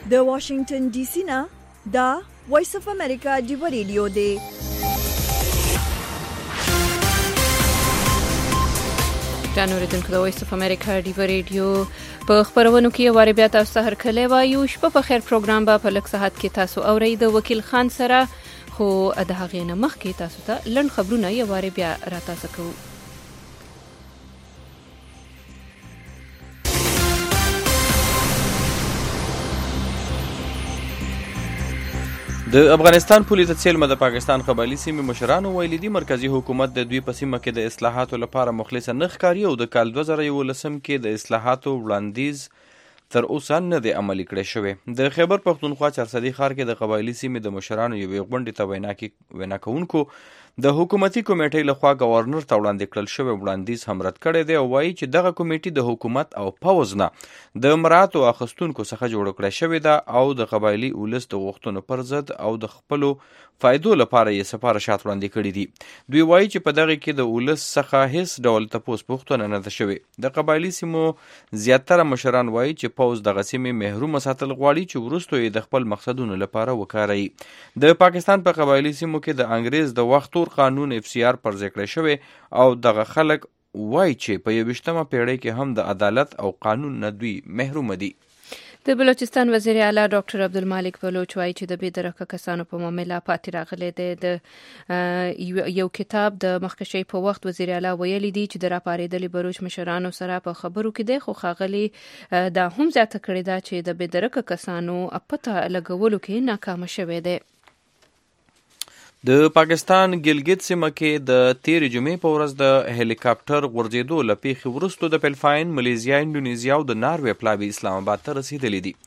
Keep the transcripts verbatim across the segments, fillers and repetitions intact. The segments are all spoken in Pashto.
د واشنگټن ډي سي نه دا وایس اف امریکا دی ریډیو دی. جانوري دونکو د وایس اف امریکا دی ریډیو په خبرونو کې واره بیا تاسو ته هر کله وایو. شپه په خیر پروګرام به په لږ ساعت کې تاسو اورئ د وکیل خان سره، خو د هغې نه مخکې تاسو ته لنډ خبرونه یې واره بیا را تاسو کوو. د افغانستان پولیس د څیلمه د پاکستان قبایلي سیمې مشرانو ویلي دي مرکزی حکومت د دوی په سیمه کې د اصلاحاتو لپاره مخلص نه ښکاري او د کال دوه زره یولسم کې د اصلاحاتو وړاندیز تر اوسه نه دی عملي کړی شوی. د خیبر پښتونخوا چارسدي ښار کې د قبایلي سیمې د مشرانو یوې غونډې ته وینا کې وینا کوونکو د حکومتي کمیټې لخوا گورنر ته وړاندې کړل شوی وړاندیز هم رد کړی دی او وایي چې دغه کمیټې د حکومت او پوځ نه د مراعاتو اخیستونکو څخه جوړه کړې شوې ده او د قبایلي ولس د غوښتنو پر ضد او د خپلو فایدو لپاره یې سفارشات وړاندې کړي دي. دوی وایي چې په دغه کې د ولس څخه هیڅ ډول تپوس پوښتنه نه ده شوې. د قبایلي سیمو زیاتره مشران وایي چې پوځ دغه سیمې محرومه ساتل غواړي چې وروسته یې د خپل مقصدونو لپاره وکاروي. د پاکستان په قبایلي سیمو کې د انګریز د وخت قانون اف سی آر پر ځای کړی شوی او دغه خلک وایي چې په یویشتمه پیړۍ کې هم د عدالت او قانون نه دوی محروم دي. د بلوچستان وزیر اعلی ډاکټر عبدالمالک بلوچ وایي چې د بې درکه کسانو په معامله پاتې راغلی دی. د یو کتاب د مخکشي په وخت وزیر اعلی ویلي دی چې د راپارېدلي بلوچ مشرانو سره په خبرو کې دی، خو ښاغلي دا هم زیاته کړې ده چې د بې درکه کسانو پته لګولو کې ناکامه شوی دی. د پاکستان ګلګت سیمه کې د تیرې جمعې په ورځ د هلیکاپټر غورځېدو له پیښې وروسته د فلپاین، ملیزیا، انډونیزیا او د ناروې پلاوي اسلام آباد ته رسېدلي دي.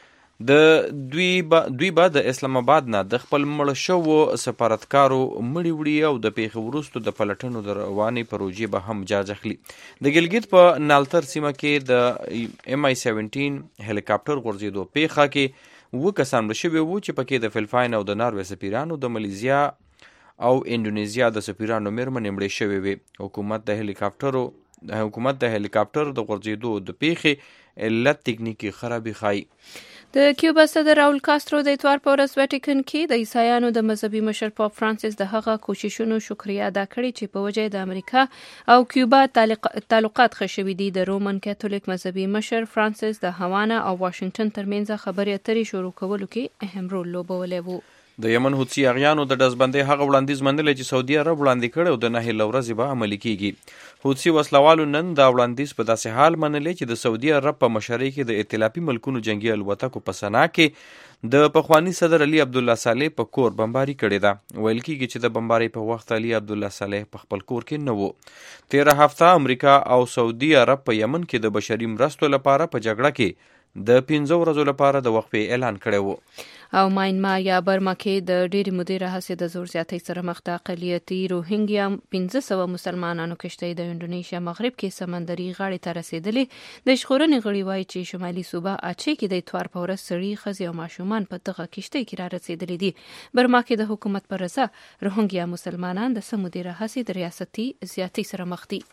د دوی به دوی به د اسلام آباد نه د خپل مړ شوو سفارتکارو مړي وړي او د پیښې وروسته د پلټنو د روانې پروژې به هم جاج اخلي. د ګلګت په نالتر سیمه کې د ایم آی سیونټین هلیکاپټر غورځېدو پیښه کې و کسان مړه شوي وو چې پکې د فلپاین او د ناروې سفیرانو، د ملیزیا او انډونیزیا د سفیرانو میرمنې مړې شوې وې. حکومت د هلیکاپټرو د حکومت د هلیکاپټر د غورځېدو د پیښې علت تکنیکی خرابي ښایي. د کیوبا صدر راول کاسترو د اتوار په ورځ ویټیکن کې د عیسایانو د مذهبي مشر پاپ فرانسیس د هغه کوششونو شکریه ادا کړې چې په وجه د امریکا او کیوبا تعلقات ښه شوي دي. د رومن کاتولیک مذهبي مشر فرانسیس د هاوانا او واشنگټن ترمنځ خبرې اترې شروع کولو کې اهم رول لوبولی وو. د یمن حوثي اغیانو د ډزبندۍ هغه وړاندیز منلی چې سعودي عرب وړاندې کړی او د نهې له ورځې به عملي کیږي. حوثي وسلوالو نن دا وړاندیز په داسې حال منلی چې د سعودي عرب په مشرۍ کې د ائتلافي ملکونو جنګي الوتکو په سنا کې د پخواني صدر علي عبدالله صالح په کور بمباري کړې ده. ویل کیږي چې د بمبارۍ په وخت علي عبدالله صالح په خپل کور کې نه و. تیره هفته امریکا او سعودي عرب په یمن کې د بشري مرستو لپاره په جګړه کې د پنځه ورځو لپاره د وقفې اعلان کړی و. او ماینمار یا برما کې د ډېرې مودې راهیسې د زور زیاتۍ سره مخ د اقلیتي روهینګیا پنځه سوه مسلمانانو کشتۍ د انډونیشیا مغرب کې سمندري غاړې ته رسېدلې. د ژغورنې غړي وایي چې شمالي صوبه اچې کې د اتوار په ورځ سړي، ښځې او ماشومان په دغه کشتۍ کې را رسېدلي دي. برما کې د حکومت پر رضا روهینګیا مسلمانان د څه مودې راهیسې د ریاستي زیاتۍ سره مخ دي.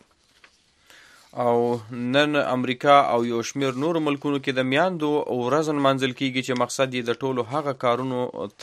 او نن امریکا او یو شمیر نور ملکونو کې د میاندو ورځ نمانځل کیږي چې مقصد یې د ټولو هغه کارونو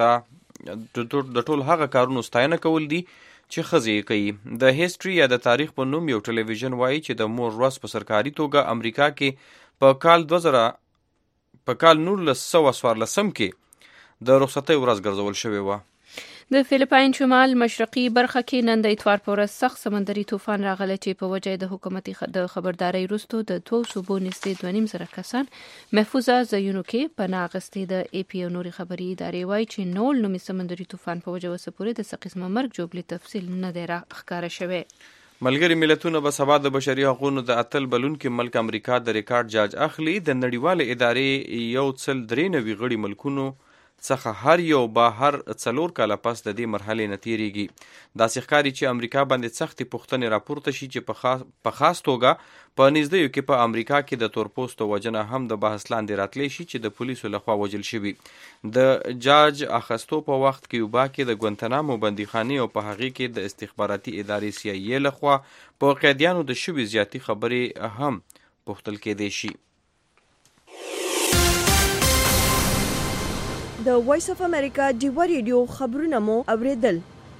ته د ټولو هغه کارونو ستاینه کول دي چې ښځې یې کوي. د هیسټري یا د تاریخ په نوم یو ټلویزیون وایي چې د مور ورځ په سرکاري توګه امریکا کې په کال دوه زره په کال نولس سوه څوارلسم کې د رخصتۍ ورځ ګرځول شوې وه. د فلپاین شمال مشرقي برخه کې نن د اتوار په ورځ سخت سمندري طوفان راغلی چې په وجه د حکومتي د خبردارۍ وروسته د دوو صوبو نږدې دوه نیم زره کسان محفوظه ځایونو کې پناه اخیستې. د ای پی او نورې خبري ادارې وایي چې نول نومي سمندري طوفان په وجه اوسه پورې د څه قسمه مرګ جوړلي تفصیل نه دی راښکاره شوی. ملګري ملتونه به سبا د بشري حقوقو د اتل بلونکي ملک امریکا د ریکارډ جاج اخلي. د نړیوالې ادارې یو څل درې نوي غړي ملکونو څخه هر یو به هر څلور کاله پس د دې مرحلې نه تیریږي. داسې ښکاري چې امریکا باندې سختې پوښتنې راپورته شي چې په خاص په خاص توګه په نږدېیو کې په امریکا کې د تورپوستو وجنه هم د بحث لاندې راتلی شي چې د پولیسو لخوا وژل شوي. د جاج اخستو په وخت کیوبا کې د ګوانتانامو بندیخانې او په هغې کې د استخباراتي ادارې سی آی ای لخوا په قیدیانو د شوي زیاتې خبرې هم پوښتل کېدی شي. د وایس اف امریکا ډیوه ریډیو خبرونه مو اوریدل.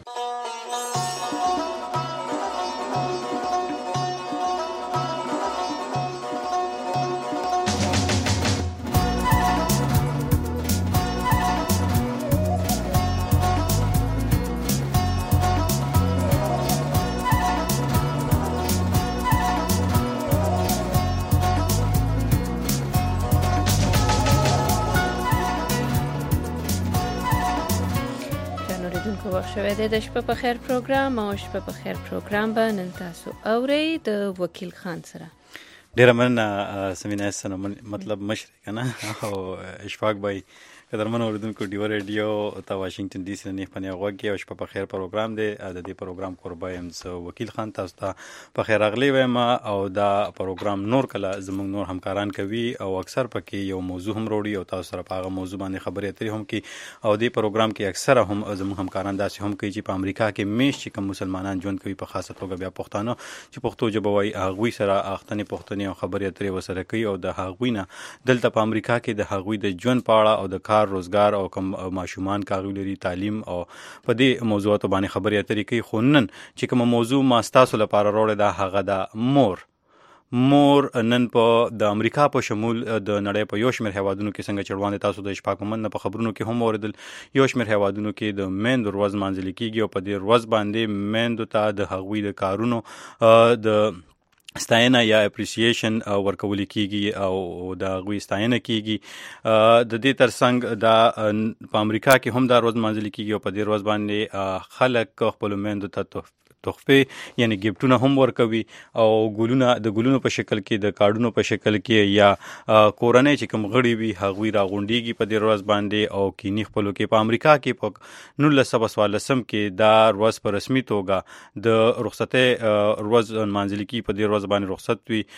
وخت شوه د شپه په خیر پروګرام او شپه په خیر پروګرام به نن تاسو اورئ د وکیل خان سره. ډیره مننه سمینا سره مطلب مشر کنه او اشفاق بای قدرمن اوریدونکو ډیو ریډیو ته واشنگټن ډي سي نه پنه غوږی او شپه په خیر پروګرام دی. د دې پروګرام قربایم زه وکیل خان تاسو ته په خیر اغلی وایم او دا پروګرام نور کله زموږ نور همکاران کوي او اکثر پکې یو موضوع هم وروړي او تاسو سره په هغه موضوع باندې خبرې اترې هم کوي او دې پروګرام کې اکثره هم زموږ همکاران داسې هم کوي چې په امریکا کې میش چې کوم مسلمانان ژوند کوي په خاصه توګه بیا پښتانه چې پښتو ژبه وایي هغوی سره اختنې پښتنې او خبرې اترې وسره کوي او د هغوی نه دلته په امریکا کې د هغوی د ژوند په اړه او د کار روزګار او ماشومان کاغوی لري تعلیم او په دې موضوعاتو باندې خبرې اترې کوي. خو نن چې کوم موضوع ما ستاسو لپاره راوړې ده هغه ده مور مور نن په د امریکا په شمول د نړۍ په یو شمېر هیوادونو کې څنګه چړوان تاسو د اشفاق مومند په خبرونو کې هم اوریدل یو شمېر هیوادونو کې د میندو ورځ مانځل کېږي او په دې ورځ باندې میندو ته د هغوی د کارونو د ستاینه یا اپریسیشن ورکول کیږي او د غوي ستاینه کیږي. د دې ترڅنګ د په امریکا کې هم دا ورځ مانځل کیږي او په دې ورځ باندې خلک خپل میندو ته تحفه یعنی گیفټونه هم ورکوي او ګلونه د ګلونو په شکل کې د کارډونو په شکل کې یا کورنۍ چې کوم غړي وي هغوی راغونډيږي په دې ورځ باندې او کینی خپلو کې په امریکا کې په نولس سوه څوارلسم کې دا ورځ په رسمي توګه د رخصتۍ ورځ مانځل کیږي په دې ورځ باندې رخصت وي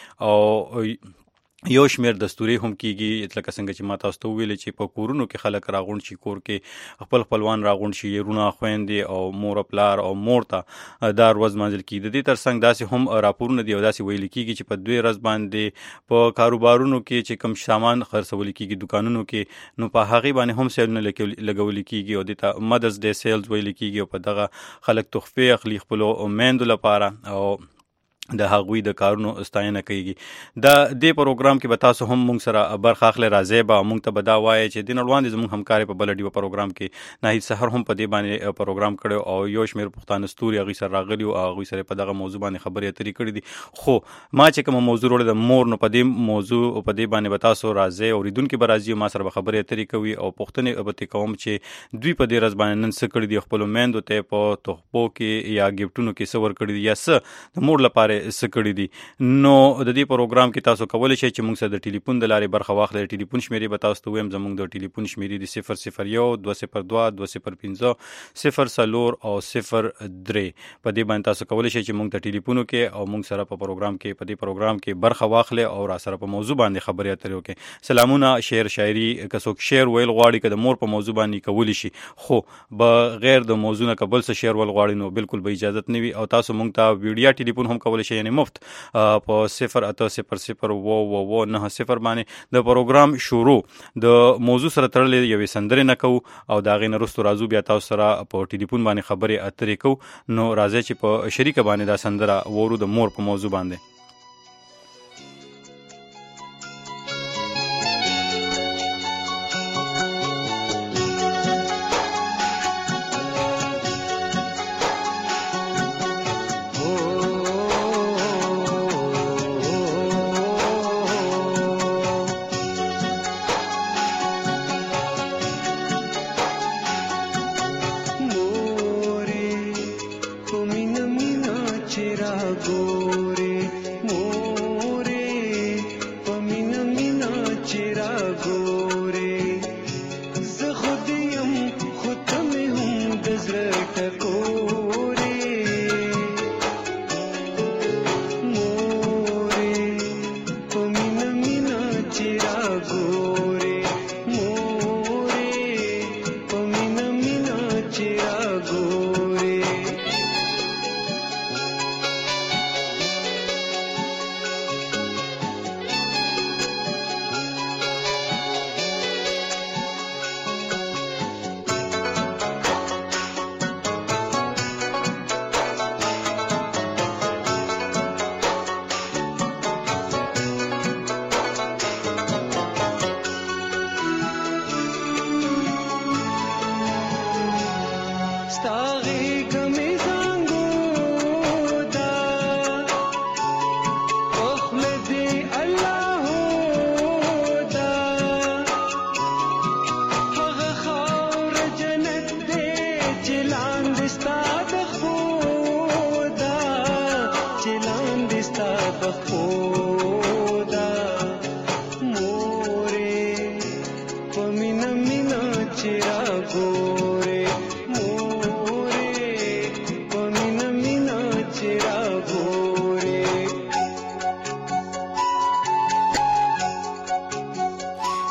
او یو شمیر دستوري هم کیږي لکه څنګه چې ما تاسو ته ویل چې په کورونو کې خلک راغونډ شي کور کې خپل خپلوان راغونډ شي رونه خويندې او مور پلار او مور ته دا ورځ مانځل کیږي. د دې ترڅنګ داسې هم راپورونه دی او داسې ویل کیږي چې په دوی ورځ باندې په کاروبارونو کې چې کم سامان خرڅول کیږي دکانونو کې نو په هغه باندې هم سیلونه لګول کیږي او د مدرز ډے سیلز ویل کیږي او په دغه خلک تحفه اخلي خپل میندو لپاره او د هغوی د کارونو ستاینه کوي. دا دې پروګرام کې به تاسو هم موږ سره برخه اخلي راځي به موږ ته بدا وایي چې د نړوان زموږ همکاري په بلډي پروګرام کې نه هیڅ سحر هم په دې باندې پروګرام کړو او یو شمیر پښتانه ستوري هغه سره راغلي او هغه سره په دغه موضوع باندې خبرې اترې کړې دي. خو ما چې کوم موضوع وروړه د مور نو په دې موضوع په دې باندې به تاسو راځي او ریدونکو به راځي ما سره خبرې اترې کوي او پښتنې به کوم چې دوی په دې ورځ باندې نن څه کړی دي خپل میندو ته په تحفو کې یا گیفټونو کې څه ور کړی دي یا څه د مور لپاره څه کړی دي. نو د دې پروګرام کې تاسو کولی شئ چې موږ سره د ټلیفون د لارې برخه واخلئ. د ټلیفون شمیرې به تاسو ته وایم زموږ د ټلیفون شمیرې دي صفر صفر یو دوه صفر دوه دوه صفر پنځه صفر څلور او صفر درې. په دې باندې تاسو کولی شئ چې موږ ته ټلیفون وکړئ او موږ سره په پروګرام کې په دې پروګرام کې برخه واخلئ او را سره په موضوع باندې خبرې اترې وکړئ. سلامونه شعر شاعري که څوک شعر ویل غواړي که د مور په موضوع باندې کولی شي خو بغیر د موضوع نه قبل څه شعر ول غواړي نو بالکل به اجازه نه وي او تاسو موږ ته ویډیو ټلیفون هم کولی شئ یعنی مفت په صفر اته صفر صفر و و و نه صفر باندې د پروګرام شروع د موضوع سره تړلې یوې سندرې نه کوو او دا غي نه رستو راځو بیا تاسو سره په ټلیفون باندې خبرې اترې کوو. نو راځي چې په شریکه باندې دا سندره ورو د مور په موضوع باندې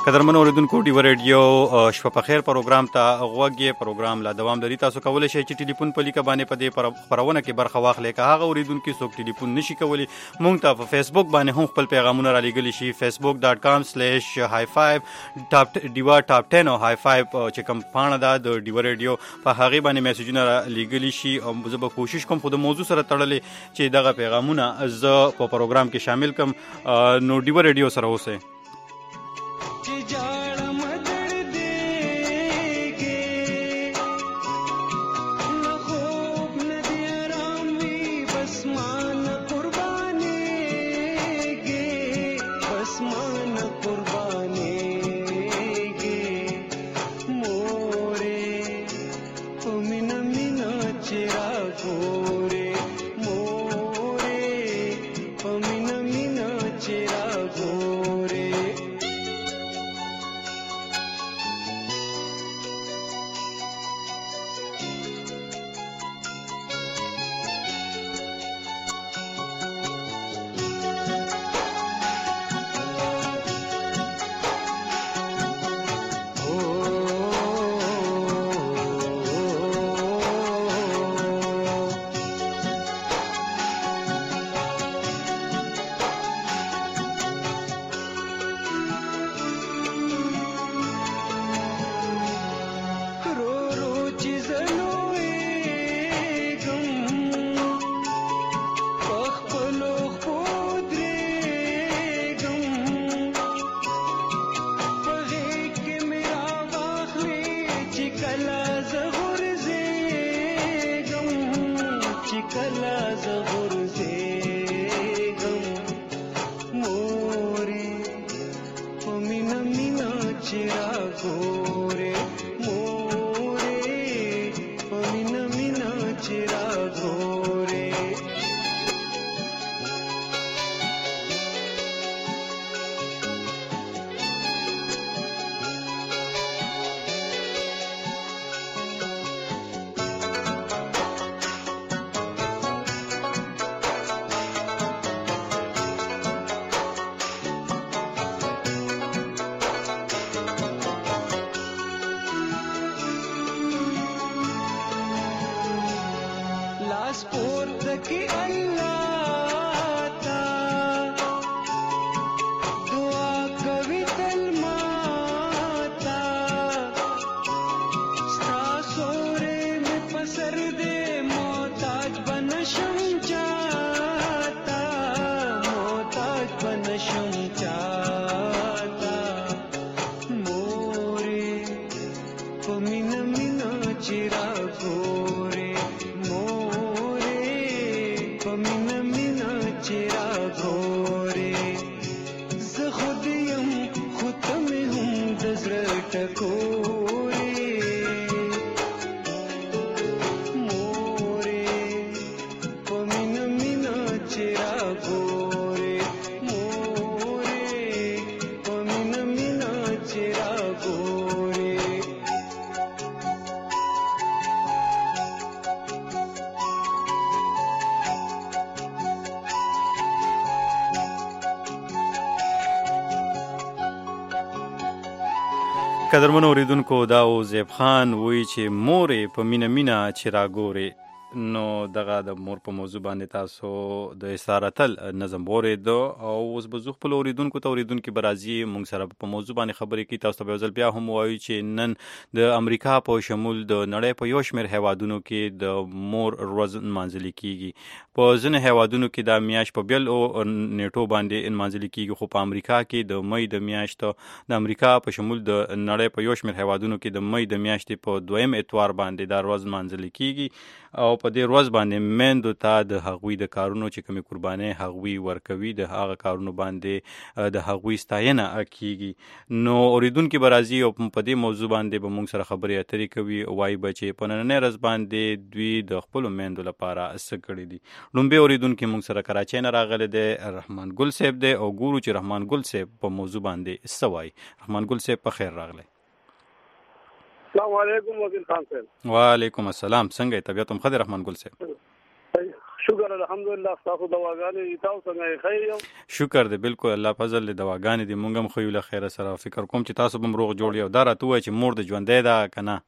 قدرمن اوریدونکو ډیو ریډیو شپه په خیر پروګرام ته غوږی پروګرام لا دوام لري. تاسو کولای شئ چې ټلیفون په لیکه باندې په دې خبرونه کې برخه واخلئ. که هغه اوریدونکو څوک ټلیفون نشي کولی مونږ ته په فیسبوک باندې هم خپل پیغامونه را لېږلی شي. فیسبوک ډاټ کام سلیش های فایو ټاپ ډیوا ټاپ ټن او های فایو چې کوم پاڼه ده د ډیو ریډیو په هغه باندې میسجونه را لېږلی شي او زه به کوشش کوم خو د موضوع سره تړلې چې دغه پیغامونه زه په پروګرام کې شامل کم. نو ډیو ریډیو سره اوسئ. قدرمنو اوریدونکو دا او زیب خان وی چې مورې په مینه مینه چې راګورې. نو دغه د مور په موضوع باندې تاسو د اسارتل نظم اوریدو او اوس به زه خپل اوریدونکو ته اوریدونکي به راځي مونږ سره په موضوع باندې خبرې کوي. تاسو ته به یو ځل بیا هم ووایو چې نن د امریکا په شمول د نړۍ په یو شمېر هیوادونو کې د مور ورځ نمانځل کیږي. په ځینو هیوادونو کې دا میاشت په بیل او نیټو باندې نمانځل کیږي خو په امریکا کې د مې د میاشت د امریکا په شمول د نړۍ په یو شمېر هیوادونو کې د مې د میاشتې په دویم اتوار باندې دا ورځ نمانځل کیږي او په دې ورځ باندې میندو ته د هغوی د کارونو چې کومې قربانۍ هغوی ورکوي د هغه کارونو باندې د هغوی ستاینه کیږي. نو اوریدونکي به راځي او په دې موضوع باندې به موږ سره خبرې اترې کوي. وایي به چې په نننۍ ورځ باندې دوی د خپلو میندو لپاره څه کړي دي. لومبی اوریدونکي موږ سره کراچۍ نه راغلی دی رحمان ګل صاحب دی او ګورو چې رحمان ګل صاحب په موضوع باندې څه وایي. رحمان ګل صاحب په خیر راغلی. السلام علیکم وزیر خان صاحب. وعلیکم السلام. څنګه طبیعت هم ښه دی رحمان ګل صاحب؟ شکر الحمدلله تاسو دواګانې تاسو څنګه خیر یو شکر دې بالکل الله فضل دې دواګانې دې مونږ هم خو له خیره سره فکر کوم چې تاسو هم روغ جوړ یو دا راته وایي چې مور دې ژوندۍ ده که نه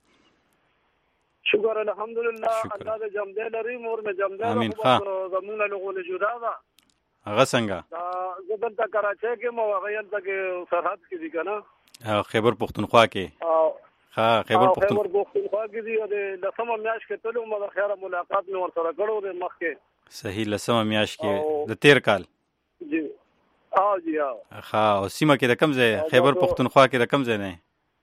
شکر الحمدلله الله دې جمدې لري مور مې جمدې امین ده زمونږ له غول جدا ده هغه څنګه دا زه دلته کراچۍ کې مو هغه هلته کې سرحد کې دي که نه خیبر پښتونخوا کې ها خیبر پښتونخوا خیبر پښتونخوا کې دي د لسمه میاشت کې تلو ما د خیره ملاقات مې ورسره کړو د مخکې صحیح لسمه میاشت کې د تیر کال جی ها جی ها ها او سیمه کې د کوم ځای خیبر پښتونخوا کې د کوم ځای نه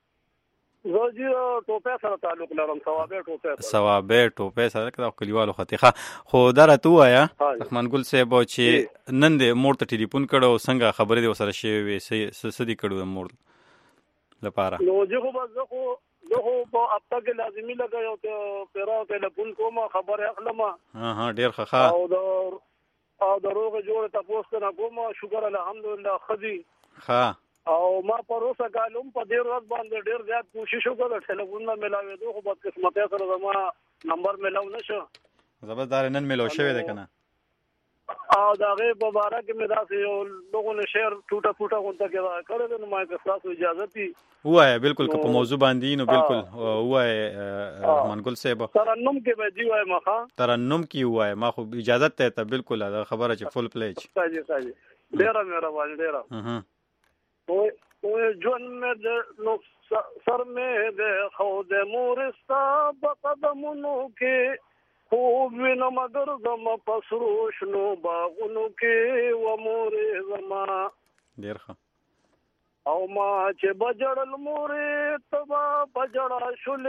زه جی ټوپه سره تعلق لرم ثوابه ټوپه ثوابه ټوپه سره د کلیوالو خطیخه خو دا راته وایا رحمان ګل صاحب چې نن د مور ته ټلیفون کړو څنګه خبرې د وسره شوی وي سدي کړو د مور لپاره نو زه خو بس زه خو زه خو په هفته کې لازمي لګا یو ته پیرا ټلیفون کوم خبره اخلم ها ها ډیر ښه او د او د روغ جوړ تاسو نه کوم شکر الحمدلله خدي ها او ما پروسه کالم په ډیر ورځ باندې ډیر زیات کوشش وکړ ټلیفون نه ملاوي دوه خو بد قسمت سره زما نمبر ملاو نشو زبردار نن ملو شوی ده کنه او دا غي مبارک مې داسې یو لوګو شهر ټوټه ټوټه غونډه کې کړل نو ما تاسو اجازه تي وای بالکل که په موضوع باندې نو بالکل وای رحمان ګل صاحب ترنم کې به دی وای مخه ترنم کې وای ما خو اجازه ته ته بالکل دا خبره چې فل پلیج ساجي ساجي ډیر مهرباني ډیر ها او او جون مې نو سر مې ده خو د مورستا په قدمونو کې خوب وینه مگر زما پسروش نو باغونو کې و مورې زما ډیر ښه او ما چې بجړل مورې تبا بجړا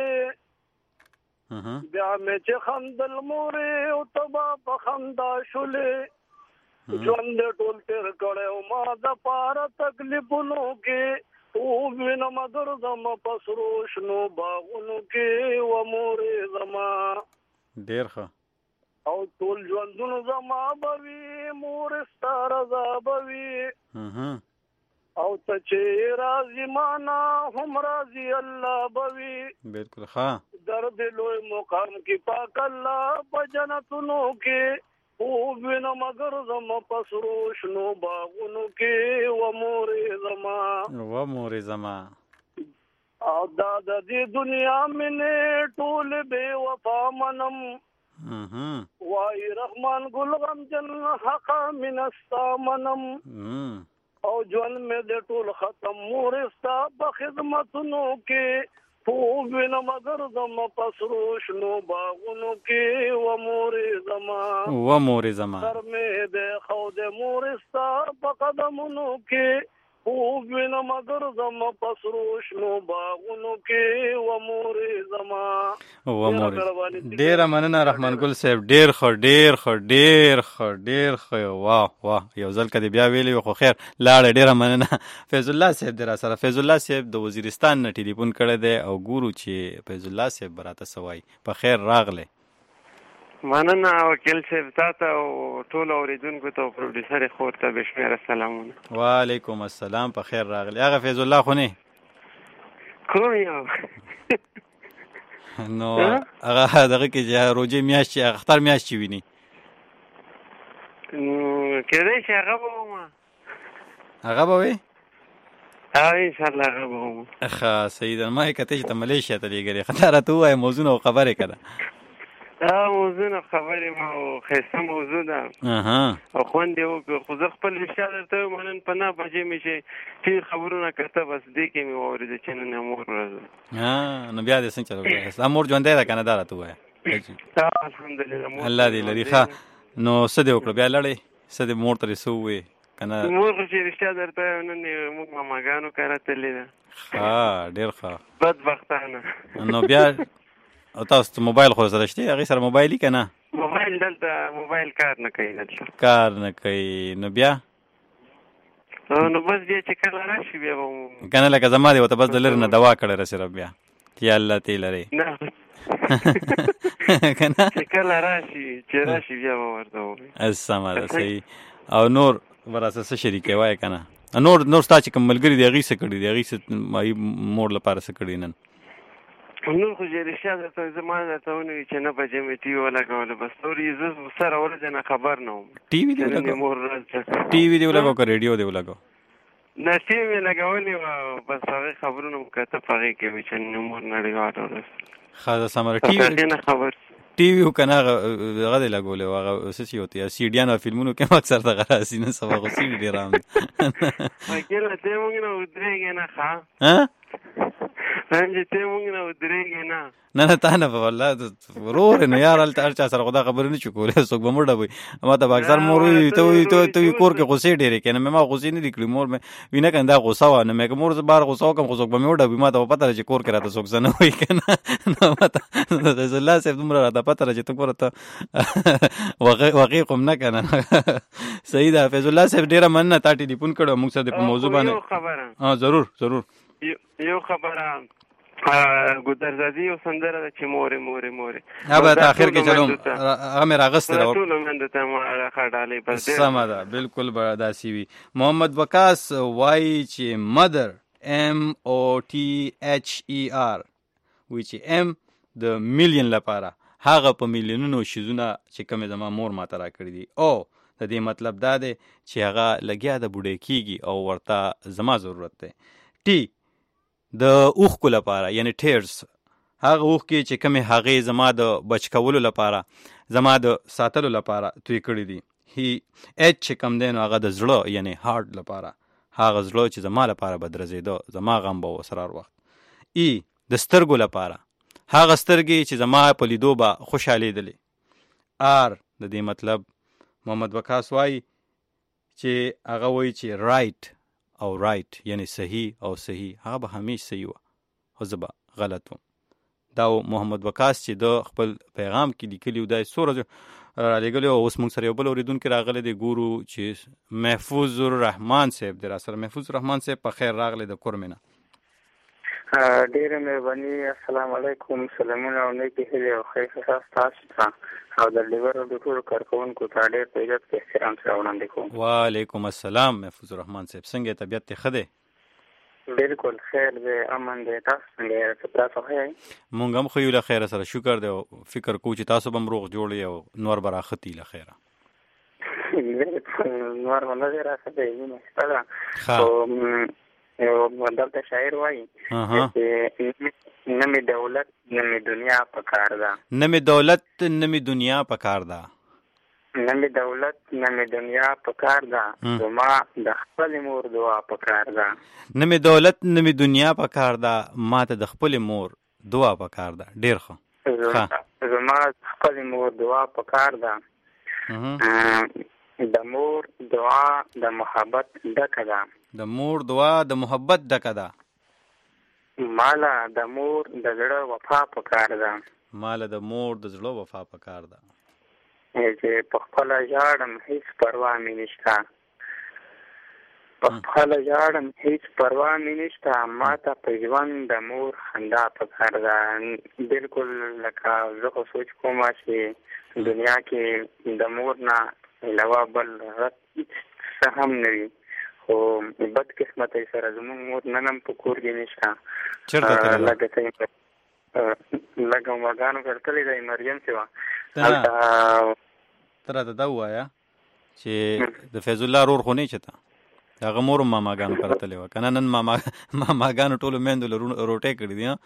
شولې بیا مې چې خندل مورې او تبا په خندا شولې ژوند ټول تیر کړو ما د پاره تکلیفونو کې خوب وینه مگر زما پسروش نو باغونو کې و مورې زما ډیر ښه او ټول ژوندونو زما بوي مور ستاره زابوي او ته چې راځي معنا هم راځي الله بوي بالکل ښه درد لوی مقام کې پاک الله په جنتونو کې او بنا مگر زما پسروش نو باغونو کې و مور زما و مور زما او دا د دې دنیا منه ټول بے وفا منم وای رحمان ګل غم جن حق من استامنم او جون مې د ټول ختم مورستا په خدمتونو کې خوب وینه مگر زما پسروش نو باغونو کې و مور زما و مور زما سر مې د خو د مورستا په قدمونو کې خوب وینه مگر زما پسروش نو باغونو کې و مور زما و مور ډیر مننه رحمان ګل صاحب ډیر خ ډیر خ ډیر خ ډیر خ واه واه یو ځل کدی بیا ویلی خو خیر لاړ ډیر مننه فیض الله صاحب در سره فیض الله صاحب د وزیرستان نه ټلیفون کړی دی او ګورو چې فیض الله صاحب براته سوای په خیر راغله مننه وکیل صاحب تاسو او ټول اوریدونکو ته پروډوسر خور ته بشمیر سلامونه وعلیکم السلام په خیر راغلی هغه فیض الله خو نه کوم یو نو هغه دغه کې چې روزي میاشت چې اختر میاشت چې ویني کله چې هغه به ما هغه به وي ها ان شاء الله هغه به ما ښه سیدن ما کته چې ملیشیا ته لګری خطر ته وای موضوع او خبره کړه دا موضوع خبرې ما او خیسته موضوع ده اها او خوند یو خو زه خپل رښتیا درته منن په نه بجې مې چې ټیر خبرونه کړه بس دې کې مې اورید چې نن مور ورځ ها نو بیا دې څنګه چلو دا مور ژوندې ده کنه دا راته وای الحمدلله الله دې لري ښه نو څه دې وکړه بیا لړې څه دې مور ته رسو وې کنه مور چې رښتیا درته نن موږ ماماګانو کړه تللی ده ها ډیر ښه بدبختانه نو بیا او تاسو موبایل خو سره شته هغه سره موبایل کنه موبایل دلته موبایل کار نه کوي دلته کار نه کوي نو بیا نو بس بیا چې کله راشي بیا کنه لکه زما دی وته بس دلر نه دوا کړه رسره بیا یا الله تی لري نه کنه چې کله راشي چې راشي بیا ورته السلام صحیح او نور وراسه شریکه وای کنه نور نور ستا چې کوم ملګری دی هغه څه کړی دی هغه څه مور لپاره څه کړی نن نور خو چې رښتیا درته زما درته ونوي چې نه به جمعې ټي وي ولګوله بس نور یې زه سره ورځې نه خبر نه وم. ټي وي دې ولګو مور ورځ ټي وي دې ولګو که ریډیو دې ولګو؟ نه ټي وي لګولې وه بس هغې خبرونه مو کته په هغې کې وي چې مور نړیواله ورځ ښه ده سمه ده. ټي وي نه خبر ټي وي خو که نه هغه هغه دې لګولی وو هغه څه چې وته سیډیانو او فلمونو کې هم اکثر دغه راسي نن سبا خو سي ډي ډېر عام دي. کله ته مونږ نه ودرېږې نه ښه هم چې ته مونږ نه ودرېږې نه نه نه تا نه به والله ورور نو یار هلته هر چا سره خو دا خبرې نه شو کولی څوک به مړه وي. ما ته به اکثر مور وي ته وایي ته وایي کور کې غوسې ډېرې کوې نه مې ما غوسې نه دي کړي مور مې وي نه کنه دا غوسه وه نه مې که مور زه بهر غوسه وکړم خو څوک به مې وډه وي ما ته به پته ده چې کور کې راته څوک څه نه وایي که نه نو ما ته فیض الله صاحب دومره راته پته ده چې ته ګوره ته واقع خو هم نه که نه صحیح ده. فیض الله صاحب ډېره مننه تا ټلیفون کړی موږ سره د په موضوع باندې ضرور ضرور یو خبره ګودرزادي یو سندره ده چې مورې مورې مورې هغه به اخر کې چلوم هغه مې راغستې ده ټولو میندو ته مو راښه ډالۍ بس سمه ده بلکل به داسې وي. محمد وقاص وایي چې مدر ام او ټي ایچ ای آر وایي چې ام د میلیون لپاره هغه په میلیونونو شیزونه چې کومې زما مور ماته راکړي دي او د دې مطلب دا دی چې هغه لګیا د بوډۍ کېږي او ورته زما ضرورت دی. ټي د اوښکو لپاره یعنی ټیرز هغه اوښکې چې کومې هغې زما د بچ کولو لپاره زما د ساتلو لپاره توی کړي دي. هی ایچ چې کوم دی نو هغه د زړه یعنی هارټ لپاره هغه زړه چې زما لپاره به درځېده زما غم به و سرار وخت. ای د سترګو لپاره هغه سترګې چې زما په لیدو به خوشحالېدلې. آر د دې مطلب محمد وقاص وایي چې هغه وایي چې رایټ او رایټ یعنی صحیح او صحیح هغه به همیش صحیح وه خو زه به غلط وم. دا محمد وقاص چې د خپل پیغام کې لیکلي و دا یې څو ورځې رالیږلی او اوس موږ سره یو بل اورېدونکی راغلی دی ګورو چې محفوظ الرحمن صاحب دی را سره. محفوظ الرحمن صاحب په خیر راغلی د کورمې نه. ډېره مهرباني. السلام علیکم. سلامونه او نیکې هیلې او خیر ښه ستاسو ته او د لیور د ټولو کارکوونکو ته ډېر په عزت کې احترام سره وړاندې کوم. وعلیکم السلام محفوظ الرحمن صاحب څنګه طبیعت دې ښه دی؟ بالکل خیر دی امن دی. تاسو څنګه یاست؟ تاسو ښه یئ؟ مونږ هم ښه یو له خیره سره شکر دی او فکر کوو چې تاسو به هم روغ جوړ یې او نور به راښه له خیره. نور به نه دی راښه دی مینه شته ده خو یو دلته شاعر وایي چې نه مې دولت نه مې دنیا په کار ده. نه مې دولت نه مې دنیا په کار ده. نه مې دولت نه مې دنیا په کار ده زما د خپلې مور دعا په کار ده. نه مې دولت نه مې دنیا په کار ده ما ته د خپلې مور دعا په کار ده. ډېر ښه. زما د خپلې مور دعا په کار ده. د مور دعا د محبت ډکه ده. د مور دعا د محبت ډکه ده. مالا د مور د زړه وفا په کار ده. مالا د مور د زړه وفا په کار ده. چې په خپله ژاړم هېڅ پروا مې نشته. په خپله ژاړم هېڅ پروا مې نشته. ما ته په ژوند د مور خندا په کار ده. بلکل لکه زه خو سوچ کوم چې دنیا کې د مور نه علاوه بل هیڅ څه هم نه وي خو بد قسمتۍ سره زموږ مور نن هم په کور کې نشته. چېرته لږه څه لږه ماګانو کړتلې ده ایمرجنسي وه هلته. ته راته دا ووایه چې د فیض الله رور خو نه چېته هغه مور هم ماماګانو کړتلې وه که نه نن ماماګانو ټولو میندو له روټۍ کړي دي.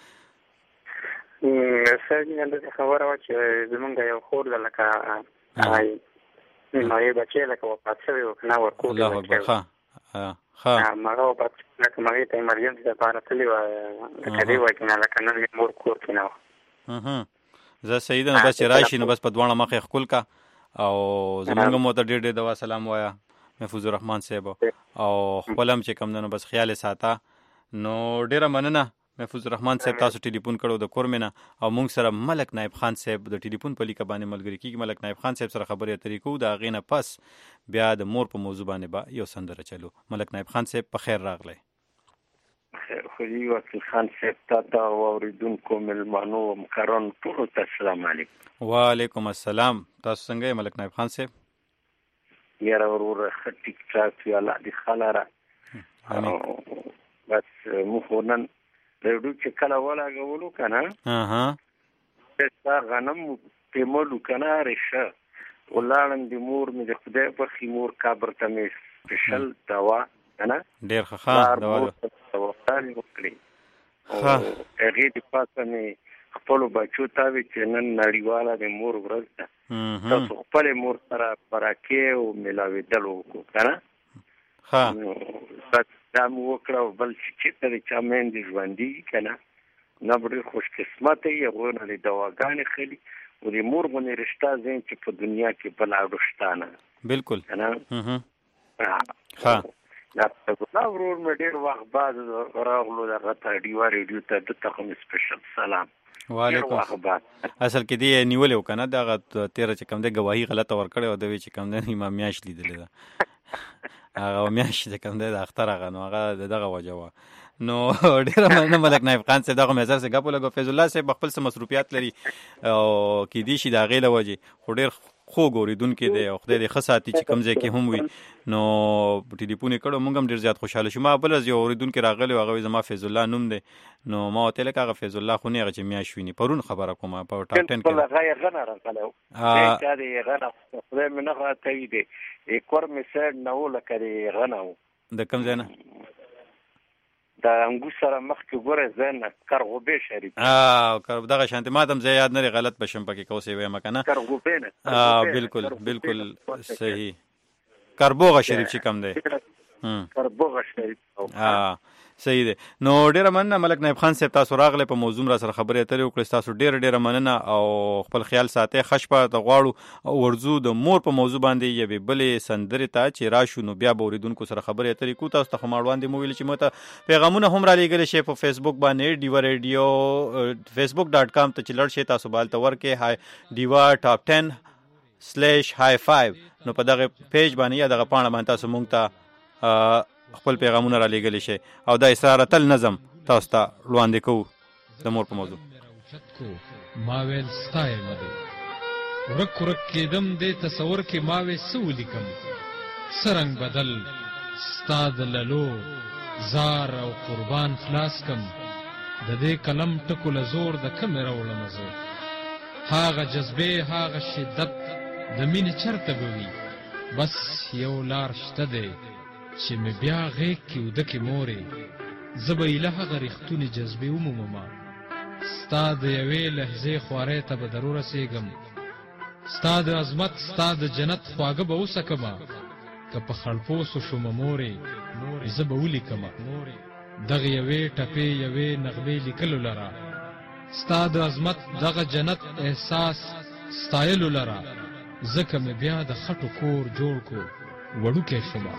سر مې همداسې خبره وه چې زمونږ یو خور ده لکه مایې بچی لکه وفات شوی و که نه ورکور الله اکبر. ښه ښه مغه وفات لکه مغې ته ایمرجنسي دپاره تللې وه لکه دې وایي که نه لکه نن مې مور کور کې نه وه. زه صحیح ده نو بس چې راشي نو بس په دواړه مخ یې ښکل کا او زمونږ هم ورته ډېر ډېر دوا سلام وایه محفوظ الرحمن صاحب او خپل هم چې کوم دی نو بس خیال یې ساته. نو ډېره مننه محفوظ الرحمن صاحب تاسو ټلیفون کړو د کورمې نه او موږ سره ملک نایب خان صاحب د ټلیفون په لیکه باندې ملګري کېږي. ملک نایب خان صاحب سره خبرې اترې کوو د هغې نه پس بیا د مور په موضوع باندې به یو سندره چلو. ملک نایب خان صاحب په خیر راغلی. خیر خو دې وکیل خان صاحب تا ته او اورېدونکو مېلمانو او همکارانو ټولو ته السلام علیکم. وعلیکم السلام. تاسو څنګه یې ملک نایب خان صاحب؟ یاره وروره ښه ټیک ټاک وي الله دې ښه لره. بس موږ خو نن ډوډۍ چې کله ولګولو که نه ستا غنم پیملو که نه رېشه ولاړم د مور مې د خدای بخښي مور قبر ته مې سپیشل دوا که نه ډېر ښه ښه دوا دواګانې وکړې هغې د پاسه مې خپلو بچو ته وې چې نن نړیواله د مور ورځ ده تاسو خپلې مور سره برکې او میلاوېدل وکړو که نه دا مې وکړه او بل چې چېرته د چا میندې ژوندي وي که نه نه به ډېر خوشقسمته وي هغوی نه د دواګانې خلي او د مور غوندې رشته ځین چې په دنیا کې بل اړو شته نه بلکل که نه دا الله ورور مې ډېر وخت بعد راغلو دغه ته ډیوا ریډیو ته ده ته خو مې سپیشل سلام وعلیکم اصل کې دې نیولې و که نه دغه تېره چې کوم دی ګواهي غلطه ورکړې وه د وی چې کوم دی ما میاشت لیدلې ده هغه میاشت چې کوم دی د اختر هغه نو هغه د دغه وجه وه نو ډېره مننه ملک نایب خان صاحب دغه میزر صاحب ګپ ولګو فیض الله صاحب خپل څه مصروفیات لري او کیدای شي د هغې له وجې خو ډېر خوږ اورېدونکی دی او خدای دې ښه ساتي چې کوم ځای کې هم وي نو ټلیفون یې کړو موږ هم ډېر زیات خوشحاله شو ما بل ورځ یو اورېدونکی راغلی و هغه وایي زما فیض الله نوم دی نو ما ورته لکه هغه فیض الله خو نه هغه چې میاشت ویني پرون خبره کومه په ټاپ ټن کې هغه یې غنه راغلی و دا د یې غنه خدای مې نه راته وي دی کور مې سیډ نه و لکه د یې غنه و د کوم ځای نه د انګو سره مخکې ګوره ځای نه کرغوبې شریف دغه شانتې ما ته هم ځای یاد نه دی غلط بشم پکې که اوس یې ویمه که نه کرغوبې نه بلکل بلکل صحیح کربوغه شریف چې کوم دی کربوغه شریف صحیح دی نو ډېره مننه ملک نایب خان صاحب تاسو راغلی په موضوع را سره خبرې اترې وکړې تاسو ډېره ډېره مننه او خپل خیال ساتئ ښه شپه ته غواړو او ورځو د مور په موضوع باندې یوې بلې سندرې ته چې راشو نو بیا به اورېدونکو سره خبرې اترې کوو تاسو ته خو ما وړاندې مو ویلي چې مو ته پیغامونه هم رالیږلی شئ په فیسبوک باندې ډیوا ریډیو فیسبوک ډاټ کام ته چې لړ شئ تاسو به هلته ورکې های ډیوا ټاپ ټن سلیش های فایو نو په دغه پیج باندې یا دغه پاڼه باندې تاسو مونږ ته خپل پیغامونه را لېږلی شي او دا اسرارة النظم تاسو ته وړاندې کوو د مور په موضوع ما ویل ستا یمه دی ورک ورک کېدم دې تصور کې ما وې څه ولیکم څرنګ بدل ستا د للو زار او قربان خلاص کم د دې قلم ټکو له زور د کمې راوړم زه هاغه جذبې هاغه شدت د مینې چرته به وي بس یو لار شته دی چې مې بیا غېږ کې وده کې مورې زه به ایله هغه ریښتونې جذبې ومومما ستا د یوې لحظې خوارۍ ته به درورسېږم ستا د عظمت ستا د جنت خواږه به وسکمه که په خړپوسو شومه مورې زه به ولیکمه دغه یوې ټپې یوې نغمې لیکلو لره ستا د عظمت دغه جنت احساس ستایلو لره ځکه مې بیا د خټو کور جوړ کو وړوکی شومه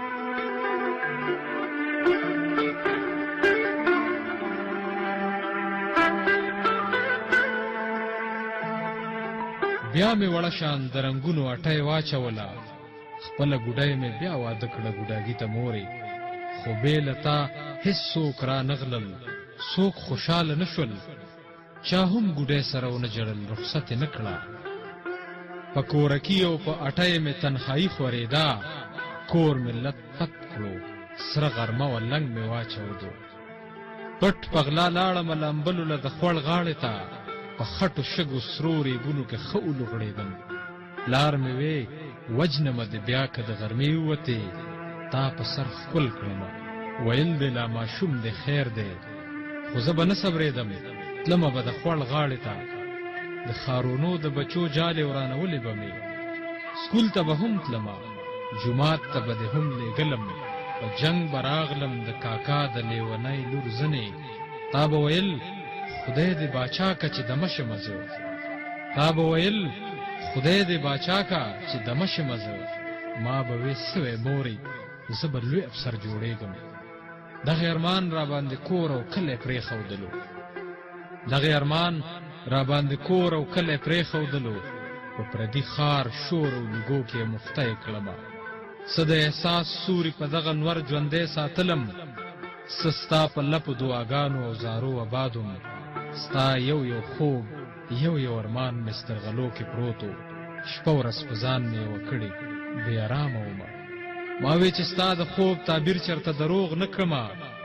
بیا مې وړه شان د رنګونو اټۍ واچوله خپله ګوډۍ مې بیا واده کړه ګوډاګي ته مورې خو بې له تا هېڅ څوک را نغلل څوک خوشحاله نه شول چا هم ګوډۍ سره ونه جړل رخصت یې نه کړه په کورکي او په اټۍ مې تنهایي خورېدا کور مې لت پت کړو سره غرمه و لنګ مې واچودو پټ په غلا لاړمه لامبلو له د خوړ غاړې ته په خټو شګو سرو ریګونو کې ښه ولغړېدم لار مې وې وجنمه د بیا که د غرمې ووتې تا په سر ښکل کړمه ویل دی لا ماشوم دی خیر دی خو زه به نه صبرېدم تلمه به د خوړ غاړې ته د ښارونو د بچو جالې ورانولې به مې سکول ته به هم تلمه جومات ته به دې هم لېږلم په جنګ به راغلم د کاکا د لیونۍ لور زنې تا به ویل خدای دې باچا که چې دمه شمه زه تا به ویل خدای دې باچا که چې دمه شمه زه ما به وې سوی مورې زه به لوی افسر جوړېږم دغه ارمان را باندې کور او کلی پرېښودلو دغه ارمان را باندې کور او کلی پرېښودلو په پردي ښار شور او لوګو کې یې مفته یې کړمه څه د احساس سوري په دغه نور ژوندی ساتلم څه ستا په لپو دعاګانو او زارو آبادم ستا یو یو خوب یو یو ارمان مې سترغلو کې پروت و شپه ورځ په ځان مې یوه کړې بې ارامه ومه ما وی چې ستا د خوب تعبیر چرته دروغ نه کړمه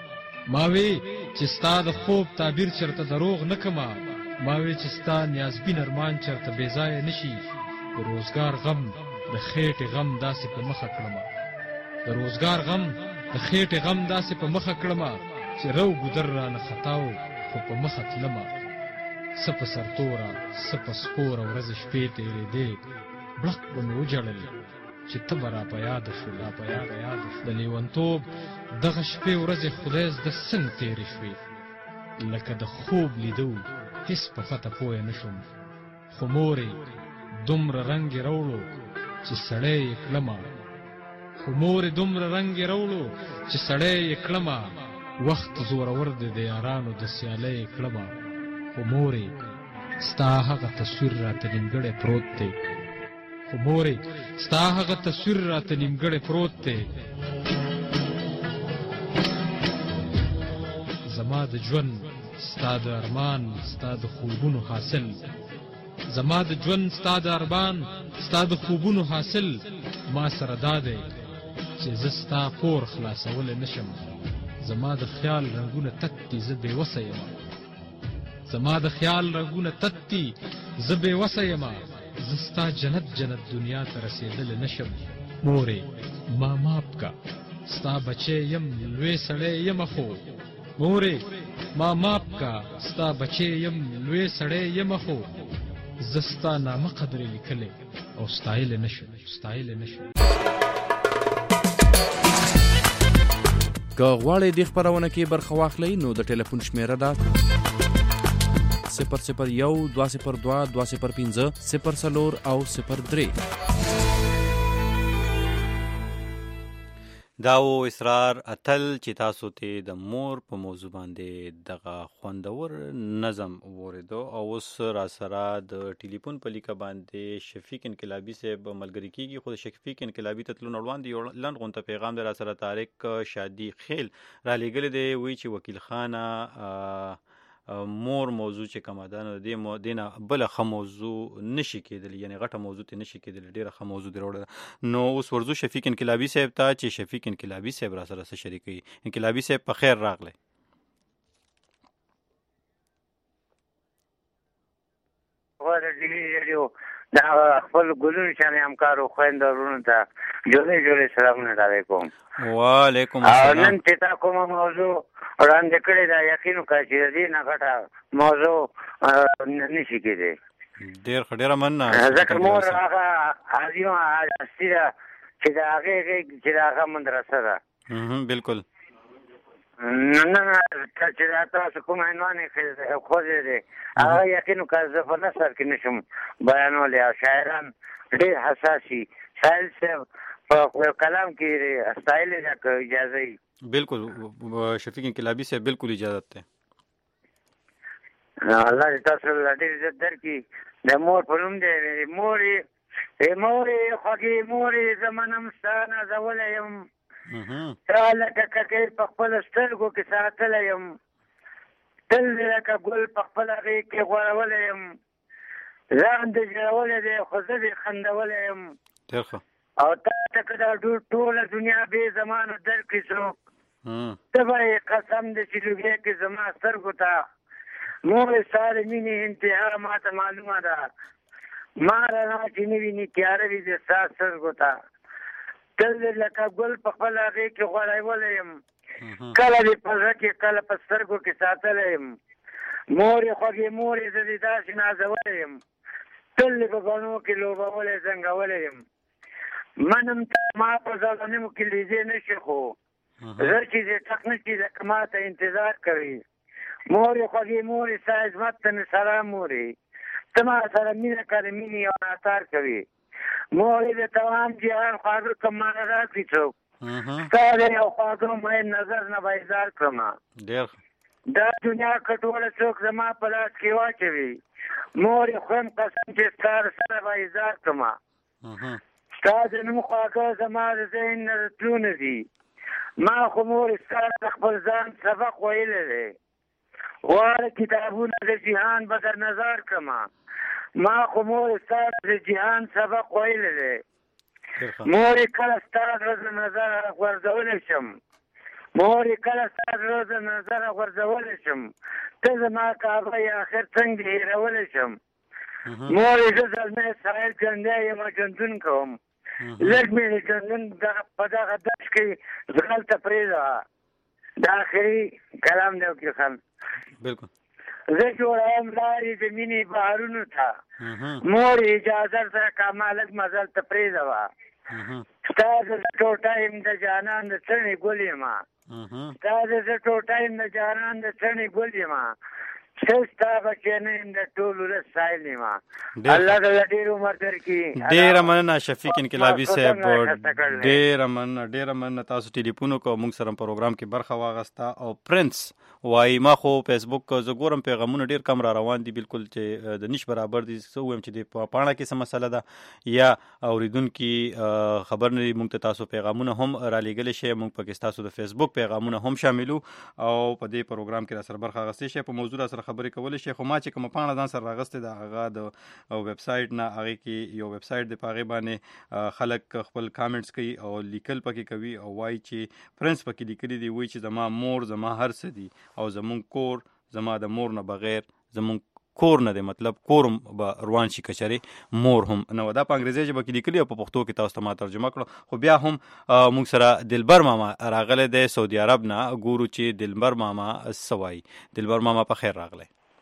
ما وی چې ستا د خوب تعبیر چرته دروغ نه کما، ما وی چې ستا نیازبین ارمان چرته بې ځایه نشي. د روزګار غم د خېټې غم داسې په مخه کړمه، د روزګار غم د خېټې غم داسې په مخه کړمه چې رو ګودر رانه خطاو خو په مخه تلمه. څه په سرتوره څه په سپوره ورځې شپې تېرېدې، بړق به مې وجړل چې ته به را په یاده شو، را په یاده یاده شو. د لیونتوب دغه شپې ورځې خدای زده څنګه تېرې شوې، لکه د خوب لیدو هېڅ په پته پوه نه شوم. خو مورې دومره رنګ یې راوړو چې سړی یې کړمه، خو مورې دومره رنګ یې راوړو چې سړی یې کړمه. وخت زورور دی د یارانو د سیالۍ یې کړمه. خو مورې ستا هغه تصویر راته نیمګړی پروت دی، خو مورې ستا هغه تصویر راته نیمګړی پروت دی. زما د ژوند ستا د ارمان ستا د خوبونو حاصل، زما د ژوند ستا د ارمان ستا د خوبونو حاصل. ما سره دا دی چې زه ستا پور خلاصولی نشم. زما د خیال رنګونه تت دي زه بې وسه یم، زما د خیال رنګونه تت دي زه بې وسه یم. زه ستا جنت جنت دنیا ته رسېدلی نشم. مورې ما ماف کا ستا بچی یم لوی سړی یم، خو مورې ما ماف کا ستا بچی یم لوی سړی یم، خو زه ستا نامه قدرې لیکلی او ستایلی نشم، ستایلی نشم. که غواړئ دې خپرونه کې برخه واخلئ نو د ټلیفون شمیره ده صفر صفر یو دوه صفر دوه دوه صفر پنځه صفر څلور او صفر درې. دا و اسرار اتل چې تاسو ته د مور په موضوع باندې دغه خوندور نظم وریدو. او اوس را سره د ټلیفون په لیکه باندې شفیق انقلابي صاحب ملګری کیږي. خو شفیق انقلابي ته تلو نړوان دی لند غونته پیغام در سره طارق شادي خیل را لېږلی دی، وی چې وکیل خانه مور موضوع چې کومه ده نو دې مو دینه بله ښه موضوع نشي کېدلی، یعنې غټه موضوع ته نشي کېدلی، ډېره ښه موضوع دې راوړله. نو اوس ورځو شفیق انقلابي صاحب ته چې شفیق انقلابي صاحب را سره څه شریکوي. انقلابي صاحب په خیر راغلی. دا خپل ګلونو شانې همکارو خویندو ورونو ته جوړې جوړې سلامونه ډالۍ کوم. وعلیکم السلام. نن چې تا کومه موضوع وړاندې کړې ده یقین وکړه چې د دې نه غټه موضوع نشي کېدی. ډېر ښه، ډېره مننه. ځکه مور هغه عظیمه هستي ده چې د هغې غېږ چې د هغه مدرسه ده. بلکل. نه نه چې دا تاسو کوم عنوان یې خوځې دی هغه یقین وکړه زه په نثر کې نشم بیانولی. او شاعران ډېر حساسي سایل صاحب په کلام کې ستایلې ده که اجازه وي. بلکل شفیق انقلابي صاحب بلکل اجازت ده. الله دې تاسو له ډېر عزت درکړي. د مور په نوم دی مورې مورې خوږې مورې زه منم ستا نازولی یم، تا لکه ککۍ په خپلو سترګو کې ساتلی یم، تل دې لکه ګل په خپله غېږ کې غوړولی یم، ځان دې جوړولی دی خو زه دې خندولی یم. ډېر ښه. او تا ته که دا ټوله دنیا بې زمانه درکړي څوک ته به یې قسم دی چې لوګی کړي زما سترګو ته. مورې ستا د مینې انتها ما ته معلومه ده، ما رڼا چې نه ویني تیاره وي د ستا سترګو ته. تل دې لکه ګل په خپله هغې کې غوړولی یم، کله دې په زړه کې کله په سترګو کې ساتلی یم. مورې خوږې مورې زه دې داسې نازولی یم، تل دې په بڼو کې لوبولی زنګولی یم. منم ته ما په ظالمو کې لیدې نه شي، خو زه چې دې ټک نه شي لکه ما ته انتظار کوي. مورې خوږې مورې ستا عظمت ته مې سلام مورې، ته ما سره مینه کړې مینې یو ناتار کوي. مورې د تمام جهان خواږه کم مانه راکړي څوک، ستا د یو خواږه مین نظر نه به اظهار کړمه. دا دنیا کټوله څوک زما په لاس کې واچوي، مورې خورم قسم چې ستا سره به اظهار کړمه. ستا د نوم خواږه زما د ذهن نه راتلونه دي، ما خو مورې ستا د خپل ځان سبق ویلی دی. واړه کتابونه د جهان به در نظر کړمه، ما خو مورې ستا د جهان سبق ویلی دی. مورې کله ستا د نظر غورځولی شم، مور کله ستاسو د نظر غورځولی شم ته زما کعبه یا اخر څنګه هېرولی شم مور زه زلمی سایل جندی یم جندون کوم لږ مې د جندون په دغه دش کې زغلته پرېږده د آخري کلام دی وکیل خان بالکل زه جوړوم لارې د مینې بهارونو ته مور اجازه سره کاما لږ مزل ته پرېږدوه ستا زه ټوټه یم د جانان د څڼې ګل یمه ستا زه ټوټه یم د جانان د څڼې ګل یمه ستا بچی نه یم د ټول ولس سایل یمه الله تعالی ډېر عمر درکړي. ډېره مننه شفیق انقلابي صاحب، ډېره مننه ډېره مننه. تاسو ټلیفون وکړو موږ سره پروګرام کې برخه واغسته. او پرنس وایي ما خو فیسبوک زه ګورم پیغامونه ډېر کم را روان دي بالکل چې د نش برابر دي. څه ووایم چې د پاڼه کې څه مسله ده یا اورېدونکي خبر نه دي. موږ ته تاسو پیغامونه هم رالیږلی شئ، موږ پکې ستاسو د فیسبوک پیغامونه هم شاملو او په دې پروګرام کې را سره برخه اخیستی شئ. په موضوع را سره خبرې کولی شي. خو ما چې کومه پاڼه ځان سره راغستې ده هغه د ویب سایټ نه، هغې کې یو ویب سایټ دی، په هغې باندې خلک خپل کامنټس کوي او لیکل پکې کوي او وایي چې پرنس پکې لیکلي دی، وایي چې زما مور زما هر څه دي او زمونږ کور زما د مور نه بغیر زمونږ کور نه دی، مطلب کورم به روان شي کچرې مور هم نه و. دا په انګریزي ژبه کې لیکلي او په پښتو کې تاسو ته ما ترجمه کړو. خو بیا هم موږ سره دلبر ماما راغلی دی سعودي عرب نه. ګورو چې دلبر ماما څه وایي. دلبر ماما په خیر راغلی.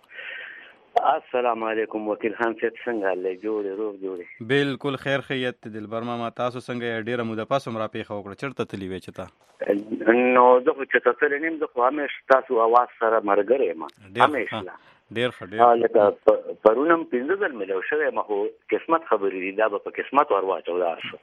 السلام علیکم وکیل خان صاحب، څنګه حالې؟ جوړې روغ جوړې؟ بالکل خیر خیریت. دلبر ماما تاسو څنګه؟ ډېره موده پس هم را پیښه وکړه، چېرته تللي وې چې ته؟ نو زه خو چې ته تللی نه یم، زه خو همیشه تاسو اواز سره ملګری یم همیشه. ډېر ښه ډېر لکه پرونم پنځه ځل مې لو شوی یم، خو قسمت خبرې دي، دا به په قسمت ور واچو دا شو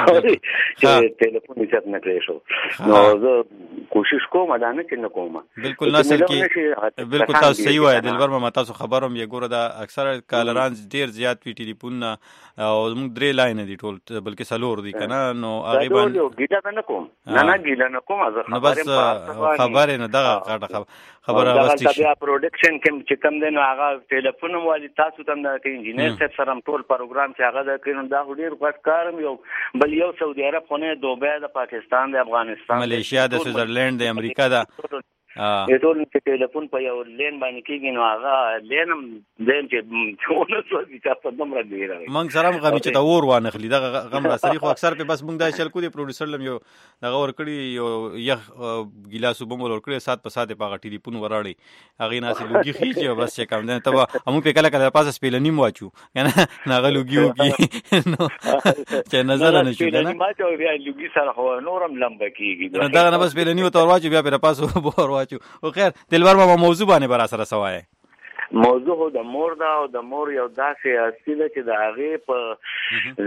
چې ټلیفون یې چت نه کړی شو. نو زه کوشش کوم دا نه چې نه کوم. بالکل نسل کې بالکل تاسو صحیح وایي دلبر ماما. تاسو خبر هم یې ګوره دا اکثره کالران ډېر زیات وي ټلیفونونه او زموږ درې لاینه دي ټول بلکې څلور دي که نه. نو هغې باندې ګیله به نه کوم، نه نه ګیله نه کوم. نو بس خبرې نه دغه غټه خبره راوستې شي. بیا پروډکشن کې چې کوم دی نو هغه ټلیفون هم والي تاسو ته هم دا کوي، انجینر صاحب سره هم ټول پروګرام چې هغه دا کوي. نو دا خو ډېر غټ کار هم یو بل یو سعودي عرب خو نه، دوبۍ د پاکستان د افغانستان ملیشیا د سویزرلینډ د امریکا ده ټول چې ټلیفون په یو لین باندې کېږي نو هغه لین هم دیم چې ونه سوځي چې په دومره ډېره وي. موږ سره هم غمي چې ته اور وانخلي دغه غم راسري. خو اکثر پې بس موږ دا چل کو دی پروډوسر لم یو دغه ورکړي یو یخ ګیلاس اوبه مو ورکړی سات په سات یې په هغه ټلیفون وراړئ هغې ناسې لوګي خېږي او بس چې کوم دی ته به موږ پې کله کله پاسه سپېله نیم واچو که نه نو هغه لوګي وکړي نو چې نظره نه شو که نه بیا لوګي سره خو نور هم لمبه کېږي. دغه نه بس سپېله نیم ورته ور واچو بیا پې راپاسه اوبه ور واچو. خو خیر دلبر ماما موضوع باندې به را سره څه وایې؟ موضوع خو د مور ده او د مور یو داسې هستي ده چې د هغې په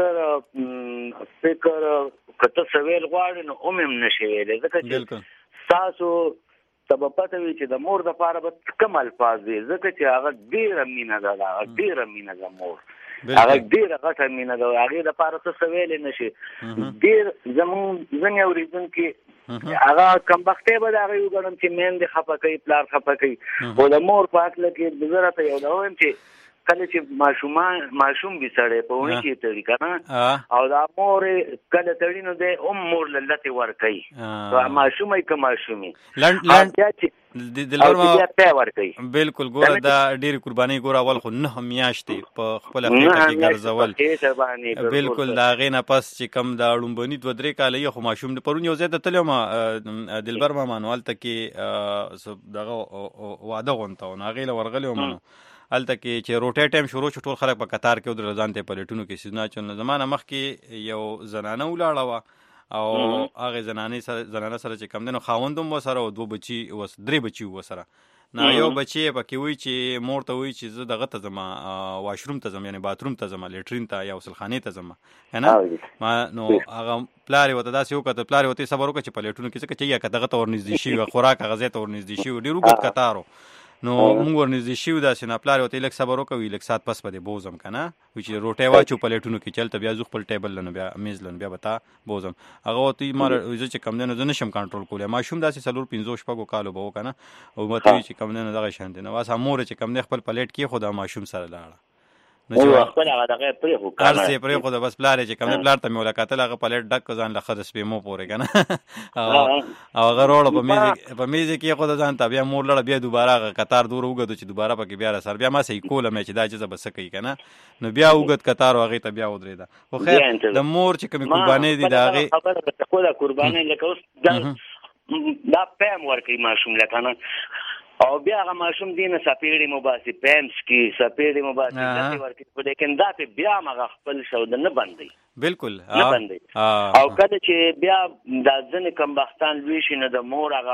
ذکر فکر که ته څه ویل غواړې نو هم هم نشې ویلی، ځکه چې ستاسو ته به پته وي چې د مور دپاره به کوم الفاظ وي، ځکه چې هغه ډېره مینه ده، د هغه ډېره مینه ده مور، هغه ډېره غټه مینه ده. هغې دپاره ته څه ویلی نه شي. ډېر زمونږ ځینې اورېدونکي هغه کمبختۍ به د هغې وګڼم چې میندې خفه کوي، پلار خفه کوي. خو د مور په هکله کې زه راته یو دا وایم چې کله چې ماشومان ماشوم وي سړی په اونۍ کې تړي که نه او دا مور کله تړي نو دی هم مور له لتې ورکوي، ماشوم یې که ماشوم یې دلبر ماما بالکل ګوره دا ډېرې قربانۍ ګوره اول خو نهه میاشتې په خپله خېټه کې ګرځول بالکل د هغې نه پس چې کوم دا ړومبني دوه درې کاله یې خو ماشوم پرون یو ځای ته تللی وم دلبر ماما نو هلته کې دغه واده غونډه وه نو هغې له ورغلی وم نو هلته کې چې روټۍ ټایم شروع شو ټول خلک په کتار کې ودرېدل ځان ته یې پلیټونو کې سیزونه اچول. نو زما نه مخکې یو زنانه ولاړه وه او هغې زنانې سره زنانه سره چې کوم دی نو خاوند هم ورسره او دوه بچي درې بچي وو ورسره. نو یو بچی یې پکې وایي چې مور ته وایي چې زه دغه ته ځم واشروم ته ځم یعنې باتروم ته ځم لیټرین ته یا غسلخانې ته ځم که نه. نو هغه پلار یې ورته داسې وکتل، پلار یې ورته یې صبر وکړه چې په لیټرونو کې ځکه چې یا که دغه ته ورنږدې شوي وه خوراک هغه ځای ته ورنږدې شوي ډېر اوږد کتار و. نو مونږ ورنږدې شوي داسې نو پلار یې ورته لږ صبر وکړه وي لږ ساعت پس به دې بوځم که نه وایي چې روټۍ واچو په لیټونو کې چې هلته بیا ځو خپل ټیبل لنو بیا میز لنو بیا به تا بوځم. هغه ورته ما زه چې کوم دی نو زه نه شم کنټرول کولی. ماشوم داسې څلور پنځو شپږو کالو به و که نه او ورته وایي چې کوم دی نو دغه شان دی نو بس مور چې کوم دی خپل پلیټ کېښود او ماشوم سره لاړه. نو خپل هغه دغه پرې خو کار سي پرې خو د بس پلار چې کوم پلار ته مې ولاکاتل هغه پلیټ ډک ځان له خد سپې مو پورې کنه او هغه روړ په میز په میز کې خو ځان ته بیا مور لړ بیا دوباره هغه قطار دور وګدو چې دوباره پکې بیا سر بیا ما سې کوله مې چې دا چې بس کوي کنه نو بیا وګد قطار هغه ته بیا ودرېدا خو خیر د مور چې کوم قرباني دي دا هغه خبره ده کوله قرباني لکه اوس دا پم ورکې ماشوم لکنه او بیا هغه ماشوم دینه سپېړې مو باسي پمس کې سپېړې مو باسي داسې ورکې په لیکن دا په بیا هغه خپل شو د نه بندي بالکل نه بندي او کله چې بیا د ځنې کم بختان لوي شي نه د مور هغه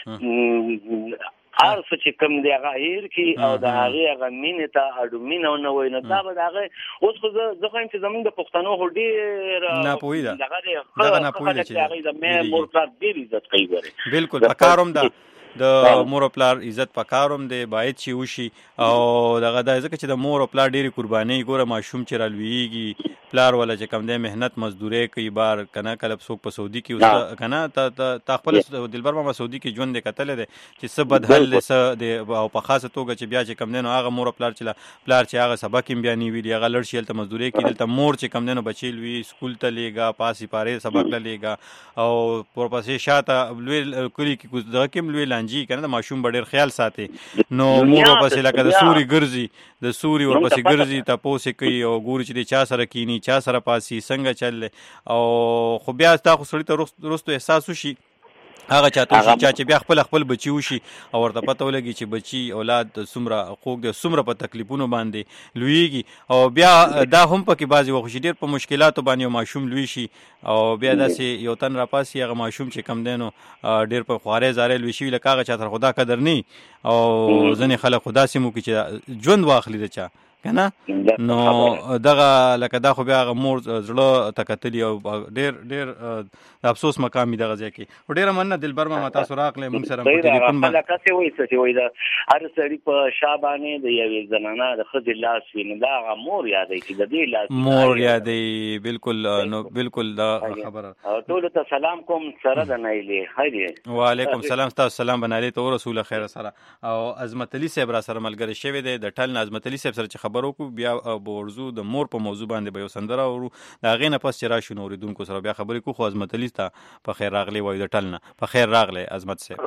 هر څه چې کوم دی هغه هیر کی او د هغه هغه مینې ته اډو مینه نه وای نه دا به هغه اوس خو زه خو چې زمونږ د پښتنو هو ډیر نه پوي دا دغه نه پوي چې هغه د مې مور کار ډیر عزت کوي ګره بالکل پکاروم دا د مور او پلار عزت پکاروم دی باید چې وشي او دغه د ځکه چې د مور او پلار ډېری قرباني ګوره ماشوم چې رالویږي پلار ولا چې کم دی مهنت مزدوري کوي بار کنه کله څوک په سعودي کې اوس کنه ته خپل دلبر ما سعودي کې ژوند کتل دی چې څه بدحل څه دی او په خاصه توګه چې بیا چې کم دی نو هغه مور او پلار چې پلار چې هغه سبق هم بیا نیوي هغه لړ شي ته مزدوري کوي دلته مور چې کم دی نو بچی لوي سکول ته لیږه پاسي پاره سبق له لیږه او پرپسې شاته لوی کلی کې دغه کوم لوی لانجی کنه د ماشوم ډېر خیال ساتي نو مور ورپسې لکه د سوري ګرځي د سوري ورپسې ګرځي تاسو کوي او ګوري چې د چا سره کینی چا سره پاسي څنګه چل او خو بیا تاسو سړی ته رستو احساس وشي هغه چاته چې چې بیا خپل خپل بچي وشي او ورته پته ولګي چې بچي اولاد سمره حقوق د سمره په تکلیفونو باندې لویږي او بیا دا هم پکې بازي وخت ډیر په مشکلاتو باندې ماشوم لوي شي او بیا داسې یو تن را پاسي هغه ماشوم چې کم دینو ډیر په خوارې زارې لوي شي لکه هغه چاته خدا قدر نه او ځنې خلک خدا سیمو کې چې ژوند واخلي د چا کنه نو دغه لکه دا خو بیا هغه مور زړه تکتلی او ډیر ډیر د افسوس مقام دی دغه ځای کې ډیره مننه دلبر ما تاسو راغله موږ سره په ټلیفون باندې لکه څه وایي چې وایي دا هر سړي په شابانه د یوې زنانه د خځې لاس ویني دا هغه مور یادې چې د دې لاس مور یادې بالکل نو بالکل دا خبره ټول ته سلام کوم سره د نایلې هاي وعلیکم السلام تاسو سلام بنالي ته رسول خیر سره او عظمت علي صاحب را سره ملګری شوی دی د ټل عظمت علي صاحب سره خبرو کو بیا بورزو د مور په موضوع باندې به یو سندره ورو دا غینه پس چې راشو نوریدونکو سره بیا خبرې کو خو عظمت علي ته په خیر راغلی وای د ټلنه په خیر راغلی عظمت صاحب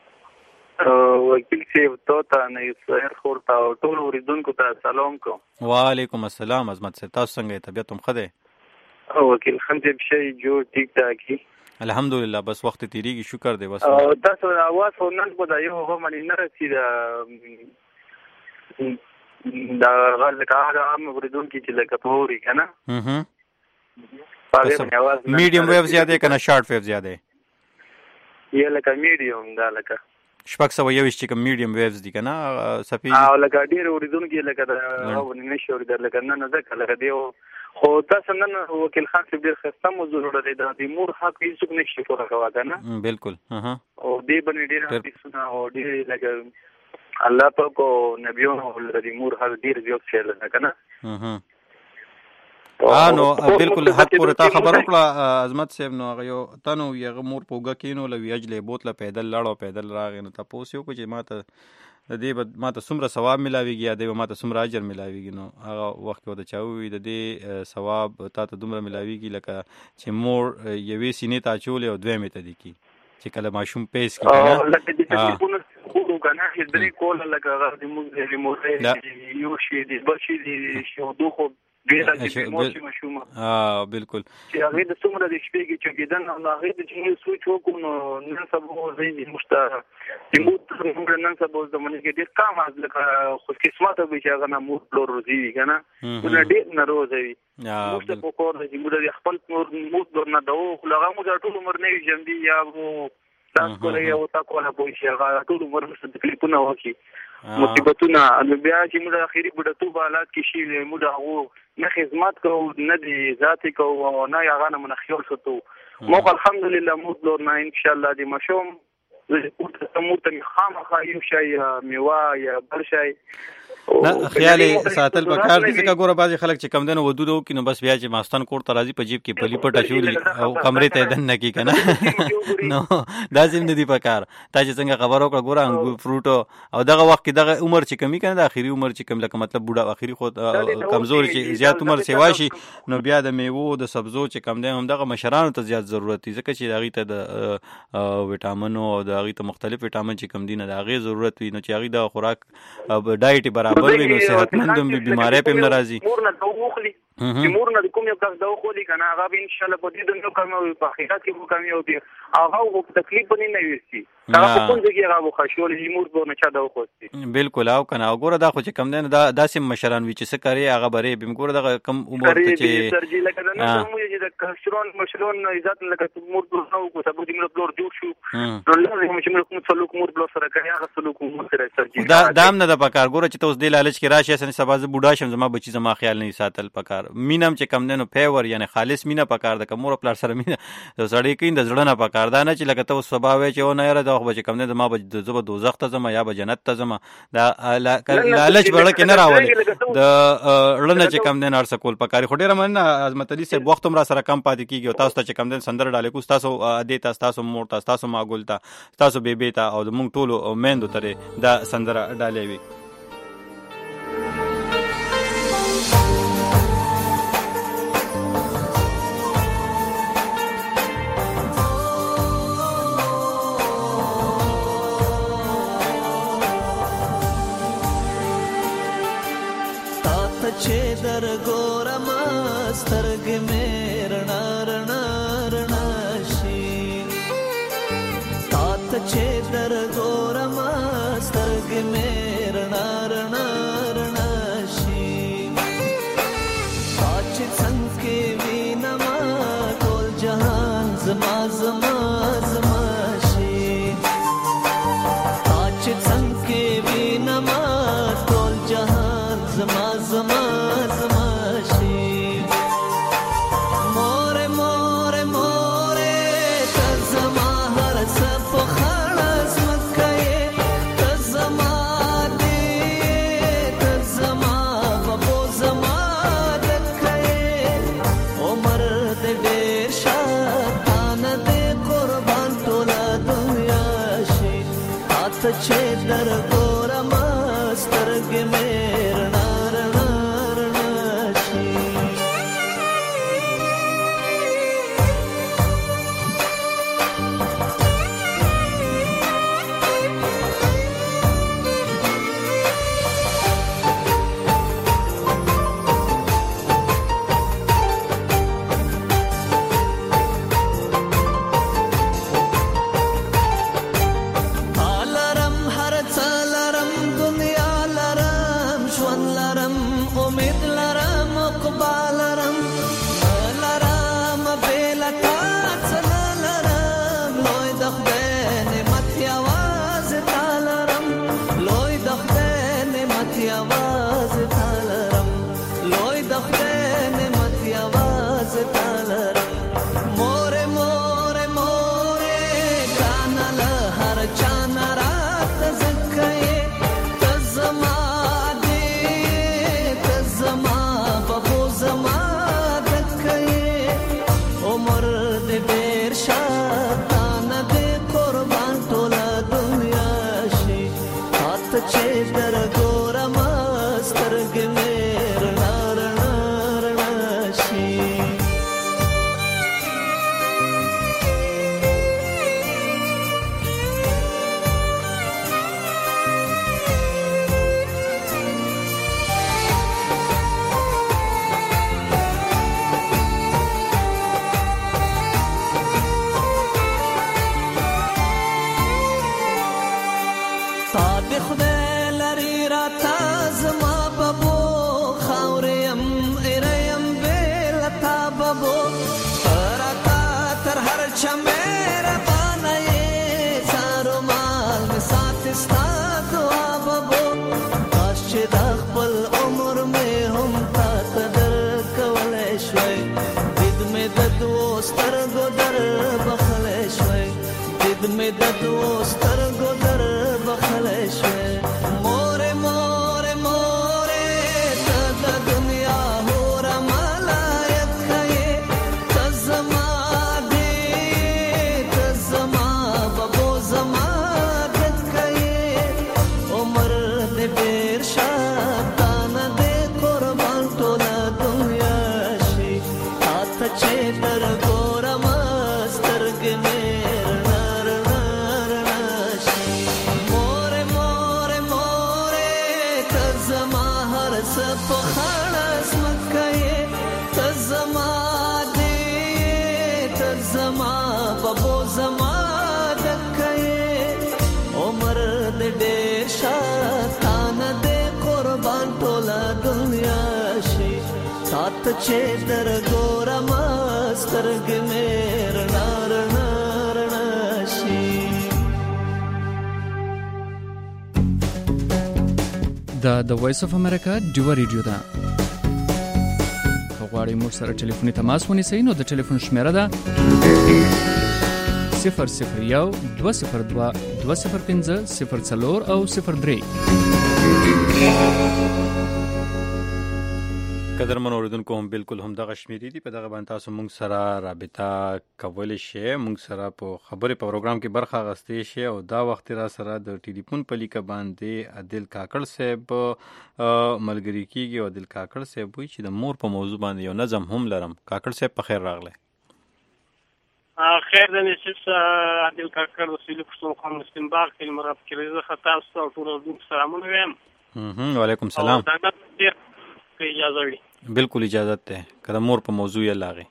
وکیل صاحب تو ته نه سحر خورتا او ټول اوریدونکو ته سلام کوم وعلیکم السلام عظمت صاحب تاسو څنګه طبیعت هم خده او وکیل خنجه بشي جو ټیک ټاکی الحمدلله بس وخت تیریږي شکر دی بس او تاسو اواز خو نن په یو هم نه رسید دا غل کار عام اوریدونکو چې لکه پوري کنه هم میډیم ویو زیاده کنه شارټ ویو زیاده یې لکه میډیم دا لکه شپږ سوه یویشت چې کوم میډیم ویوز دي کنه صفي او لکه ډیر اوریدونکو لکه دا او نه شو اوریدل لکه نه نه ځکه لکه دیو خو تاسو نن وکیل خان صاحب ډیر خسته موضوع لري دا د مور حق هیڅ نشي پوره کوا کنه بالکل ها او دې باندې ډیر حدیثونه او ډیر لکه الله پاک او نبیونو لري مور حق ډیر زیات شعر ده کنه ها ها نو بالکل حق پوره تا خبر وکړه عظمت صاحب نو هغه یو تنو یغه مور پوګه کینو لوي اجلې بوتله پیدل لاړو پیدل راغی نو تاسو یو کو چې ماته د دې ماته څومره ثواب ملاويږي یا د ماته څومره اجر ملاويږي نو هغه وخت کې د چاوي د دې ثواب تاسو دومره ملاويږي لکه چې مور یوې سینې ته چولې او دوی مته دي کی چې کله ماشوم پیس کی کنه خو کنه چې درې کول لکه هغه د موږ د موږ یو شی د بل شي د شو دوه ډیر چې موږ مشومه اه بالکل چې هغه د څومره د شپې کې چې کېدن او هغه د چې سوچ وکړو نو نن سبا زه مشته چې موږ نن سبا د منځ کې ډیر کم از لکه خو قسمت به چې هغه نه مو فلور روزي کنه نو ډیر ناروزه وي موږ په کور د موږ خپل نور موږ نه داو خو هغه موږ ټول عمر نه ژوندۍ یا وو تاسو کولی او تاسو کوله پوه شئ هغه ټول عمر څه تکلیفونه وکړي مصیبتونه نو بیا چې موږ اخیری بډتوب حالات کې شي موږ هغه نه خدمت کوو نه دی ذاتي کوو او نه هغه نه منخیل ساتو موږ الحمدلله موږ لور نه ان شاء الله د مشوم زه ته مو ته خامخا یو شی میوه یا بل شی نه خیال ساتل پکار دي ځکه ګوره بعضې خلک چې کم دنه ودود وکړي نو بس بیا چې ماستان کور ته راځي په جیب کې پلی پټه چولي او کمرې ته دن نه کړي که نه نو داسې هم نه دي پکار. تا چې څنګه خبره وکړه ګوره انګور فروټ او دغه وخت کې دغه عمر چې کمي که نه د اخري عمر چې کم لکه مطلب بوډا اخري خو کمزوري چې زیات عمر سیوا شي نو بیا د میوو د سبزو چې کم دی هم دغه مشرانو ته زیات ضرورت دي ځکه چې د هغې ته د ویټامنو او د هغې ته مختلف ویټامن چې کم دي نه د هغې ضرورت وي نو چې هغې د خوراک ډایټ برابر وي نو صحتمند هم بیماری په هم نه راځي. مور نه دوا وخوري چې مور نه کوم یو کس دوا خوري که نه هغه به انشاءالله په دې دنیا کامیاب وي په آخرت کې به کامیاب وي. هغه په تکلیف به نه ویستي هغه په کوم ځای کې هغه به ښه شي مور به نه چا دوا خوستي. بلکل او که نه او ګوره دا خو چې کم دی نه دا داسې مشران وي چې څه کوي هغه به ری بیم ګوره دغه کم عمر ته چې سرجي لکه د نن زموږ چې د کشران مشران عزت لکه مور پلور نه وکړو سبا دې مړه پلور جوړ شو نو لازم چې موږ کوم سلوک مور پلور سره کوي هغه سلوک مور سره سرجي دا دا هم نه د پکار ګوره چې ته اوس دې لالچ کې راشي اسنه سبا زه بوډا شم زما بچي زما خیال نه ساتل پکار. مینم چې کم دی نو فیور یعنی خالص مینه پکار ده که مور پلار سره مینه سړی کوي د زړه نه پکار دا نه چې لکه ته اوس سبا وایې چې او نه یاره دا خو به چې کم دی زما به زه به دوزخ ته ځم یا به جنت ته ځم دا لالچ به زړه کې نه راولي د زړه نه چې کم دی نه هر څه کول پکار. خو ډېره مننه عظمت علي صاحب وخت هم را سره کم پاتې کېږي او تاسو ته چې کم دی سندره ډالې کوو ستاسو ادې ته ستاسو مور ته ستاسو ماګل ته ستاسو بیبې ته او زموږ ټولو میندو ته دا سندره ډالې وي. چې در ګورم سترګې مې رڼا رڼا رڼا شي تا ته چې در ګورم سترګې مې رڼا رڼا رڼا شي تا چې څنګه وینم ټول جهان زما زما زما شي تا چې څنګه وینم ټول جهان زما زما چې در ګورم سترګې مې رڼا رڼا رڼا شي. مې د دوستر ګذر بخلې شوې مور مور مور زما بابو زما دکې عمر دې ډېر شاتان دې قربان ټوله دنیا شي سات چې در ګورم سترګې مې رڼا رڼا رڼا شي. دا د وایس اف امریکا ډیو ریډیو ده. که غواړئ موږ سره ټلیفوني تماس ونیسئ نو د ټلیفون شمیره ده صفر صفر یو دوه صفر دوه دوه صفر پنځه صفر څلور او صفر درې. قدرمن اوریدونکو هم بالکل هم دغه شمیرې دي، په دغه باندې تاسو موږ سره رابطه کولی شئ، موږ سره په خبرې په پروګرام کې برخه اخیستی شئ. او دا وخت را سره د ټلیفون په لیکه باندې عادل کاکړ صاحب ملګری کیږي. او عادل کاکړ صاحب وایي چې د مور په موضوع باندې یو نظم هم لرم. کاکړ صاحب په خیر راغلی. خیر د نشس عادل کاکړ وسیله پښتون قوم مسلم باغ کې مراب کې رضا خطا او ټول د سلامونه وایم. وعلیکم السلام. اجازه وي؟ بالکل اجازت ده. کله مور په موضوع یې لاغي.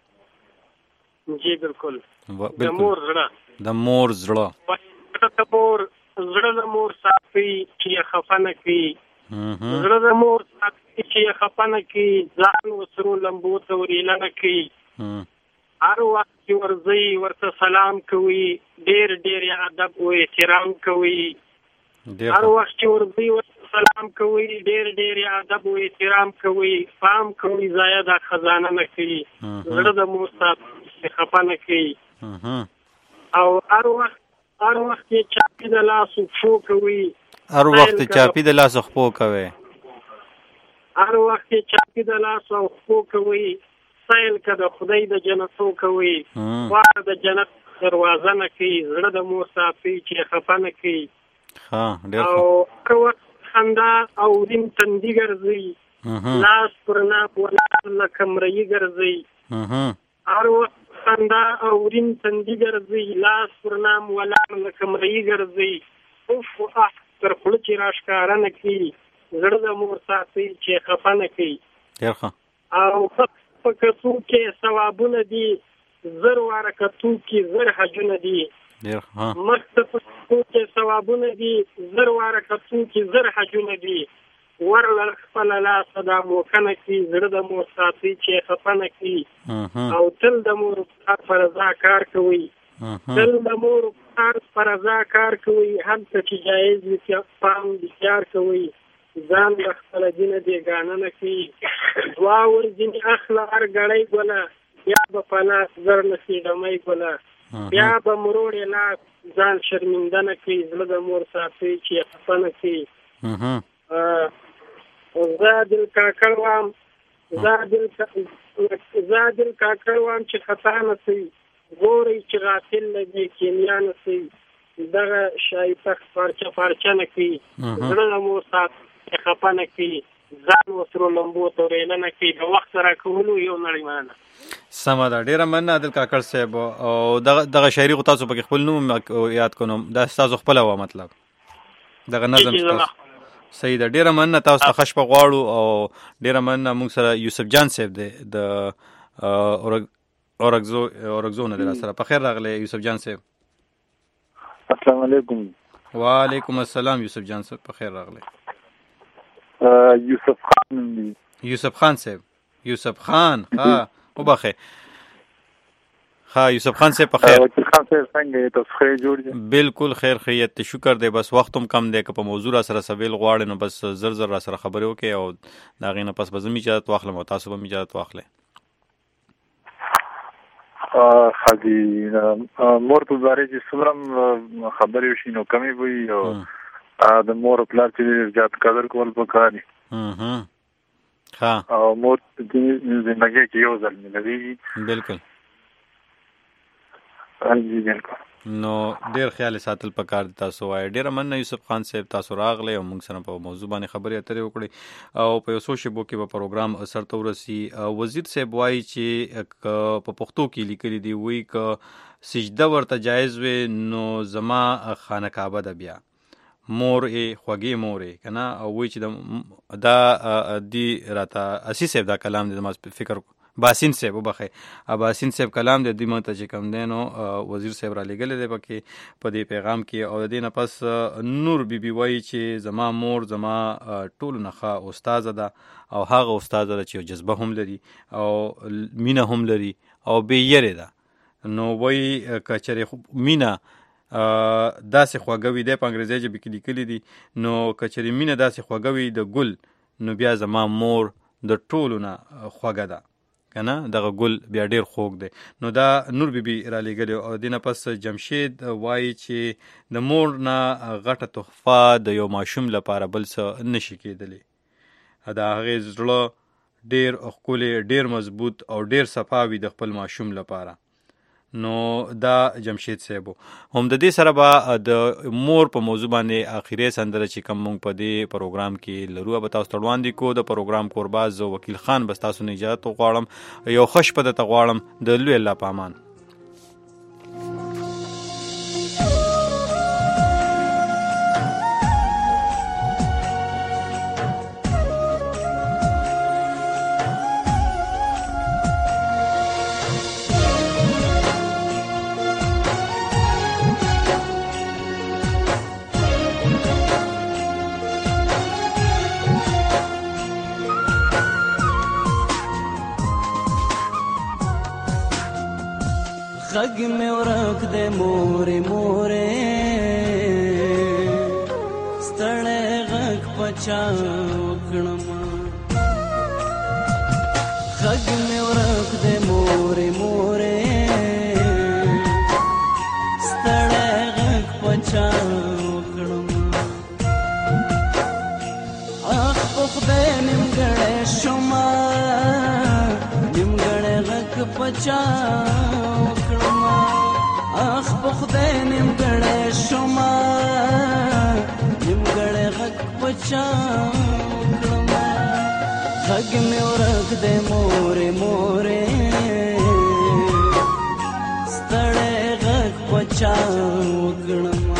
جی بالکل. د مور زړه د مور زړه د مور زړه د مور صافي چې خفنه کی زړه د مور صافي چې خفنه کی ځان وسرو لمبو ته وريلنه کی هر وخت ورځي ورته سلام کوي ډېر ډېر ادب او احترام کوي هر وخت ورځي سلام کوي ډېر ډېر ادب او احترام کوي فهم کوي ضایع د خزانه نه کوي زړه د مور صافي خفنه کی او هر وخت هر وخت چاپی د لاس خو کوي هر وخت چاپی د لاس خو کوي هر وخت چاپی د لاس خو کوي سایل کده خدای د جنتو کوي واه د جنت دروازه نه کوي زړه د مور صافي چې خفنه کوي ها ډېر او کوه خندا او دین تندی ګرځي لاس پرنا ولار لکمرې ګرځي هر وخت خندا او دین تندی ګرځي لاس پرنام ولار لکمرې ګرځي اوف اح تر خپل چې راشکاره نه کوي زړه د مور صافي چې خفنه کوي ډېر او په کتو کې ثوابونه دي زر ورکتو کې زر حجونه دي ډېر ها مخته په کتو کې ثوابونه دي زر ورکتو کې زر حجونه دي ورل خپل لا صدا مو کنه کې زړه د مور صافي چې خفنه کوي او تل د مور پر رضا کار کوي تل د مور پر رضا کار کوي هم چې جایز وي پام بسیار کوي ځان د خپل دین دی ګانه نه کوي دوا ورځنی اخلا هر غړی ګولا یا په پلاس زر نسی دمای ګولا یا به مروړې لا ځان شرمنده نه کوي زړه د مور صافي چې خفنه کوي زادل کاکړ وام زادل زادل کاکړ وام چې خطا نه سي ګوري چې غافل لګي کیمیا نه سي دغه شایته پرچا پرچا نه کوي زړه د مور صافي خپانه کې ځان وسرو لمبو تورې نه کې د وخت سره کولو یو نړۍ مننه. سمه ده، ډېره مننه عادل کاکړ صاحب. او دغه دغه شاعري خو تاسو پکې خپل نوم یاد کړم، دا تاسو خپل و مطلب دغه نظم تاسو صحیح ده. ډېره مننه تاسو ته خش په غواړو او ډېره مننه. موږ سره یوسف جان صاحب دی د اورګزو اورګزو نه دی سره. په خیر راغلی یوسف جان صاحب. السلام علیکم. وعلیکم السلام یوسف جان صاحب، په خیر راغلی. یوسف خان دی. یوسف خان صاحب. یوسف خان ها وبخه. ها یوسف خان صاحب په خیر. یوسف خان صاحب څنګه تاسو خیر جوړ دي؟ بالکل خیر خیریت شکر دی. بس وخت هم کم دی که په موضوع را سره سویل غواړي نو بس زر زر را سره خبرې وکړي او دا غي نه پس به زمي اجازه واخلم او تاسو به اجازه واخلئ. خاطی مور په باره کې څومره خبرې وشي نو کمی وي او د مور پلار چې زیات قدر کول پکاري. ها او مور د زندګۍ کې یو ځل ملوي. بالکل انجی بالکل. نو ډیر خیال ساتل پکار دي. تاسو وای ډیر مننه یوسف خان صاحب، تاسو راغله او موږ سره په موضوع باندې خبرې اترې وکړې او په یو څو شیبو کې په پروګرام اثر تورسي. وزیر صاحب وای چې په پښتو کې لیکلي دی وای ک سجده ورته جایز وي نو زما خانه کعبه ده بیا مور ای خوږی مور ای کنه او وای چې دا دی راته اسی صاحب دا کلام دی ما فکر باسین صاحب وبخه باسین صاحب کلام د دوی مته چې کم دینو وزیر صاحب را لګل دی پکې په دې پیغام کې او د دې نه پس نور بی بی وای چې زما مور زما ټول نه استاد ده او هغه استاد ده چې جذبه هم لري او مینه هم لري او به یری ده نو وای کچره مینه داسې خواږوي د په انګریزي ژبه کې لیکلي دي نو کچره مینه داسې خواږوي د ګل نو بیا زما مور د ټولو نه خوږه ده کنه دغه ګل بیا ډیر خوږ دی. نو دا نور بی بی را لېږلی او دې نه پس جمشید وایي چې د مور نه غټه تحفه د یو ماشوم لپاره بل څه نشي کېدلی. د هغې زړه ډیر ښکلی ډیر مضبوط او ډیر صفا وي د خپل ماشوم لپاره. نو دا جمشید صاحب هم د دې سره به د مور په موضوع باندې اخیری سندره چې کوم مونږ په دې پروګرام کې لرو به تاسو ته وړاندې کو. د پروګرام کوربا زه وکیل خان بس تاسو نه اجازه غواړم یو خوش په دته غواړم د لوی الله په امان. غږ مې ورک دی مورې مورې ستړی غږ په چا وکړمه. غږ مې ورک دی مورې مورې ستړی غږ په چا وکړمه. اخ په خدای نیمګړی شومه نیمګړی غږ په چا اخ په خدای نیمګړی شومه نیمګړی غږ په چا وکړمه. غږ مې ورک دی مورې مورې ستړی غږ په چا وکړمه.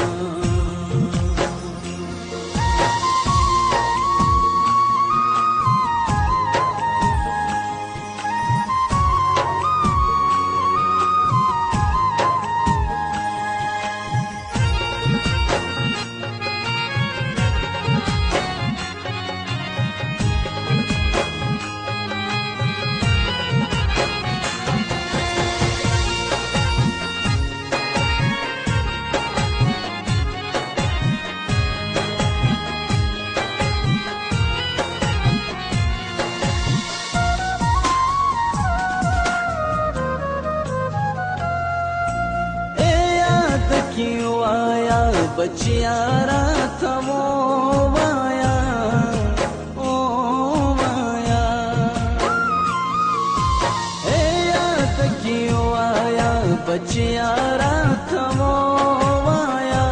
بچیا راته ووایا ووایا اے یاد کی وایا بچیا راته ووایا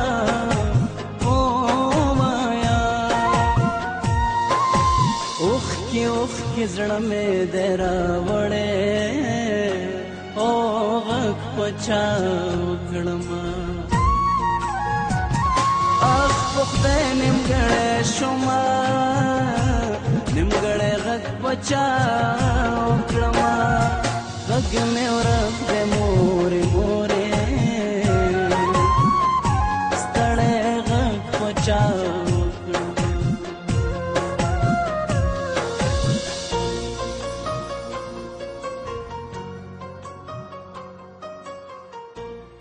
ووایا. اوخ کی اوخ کی زړه مې دې راوړې او غږ په چا وکړمه. خدای نیمګړی شومه نیمګړی غږ په چا وکړمه. غږ مې ورک دی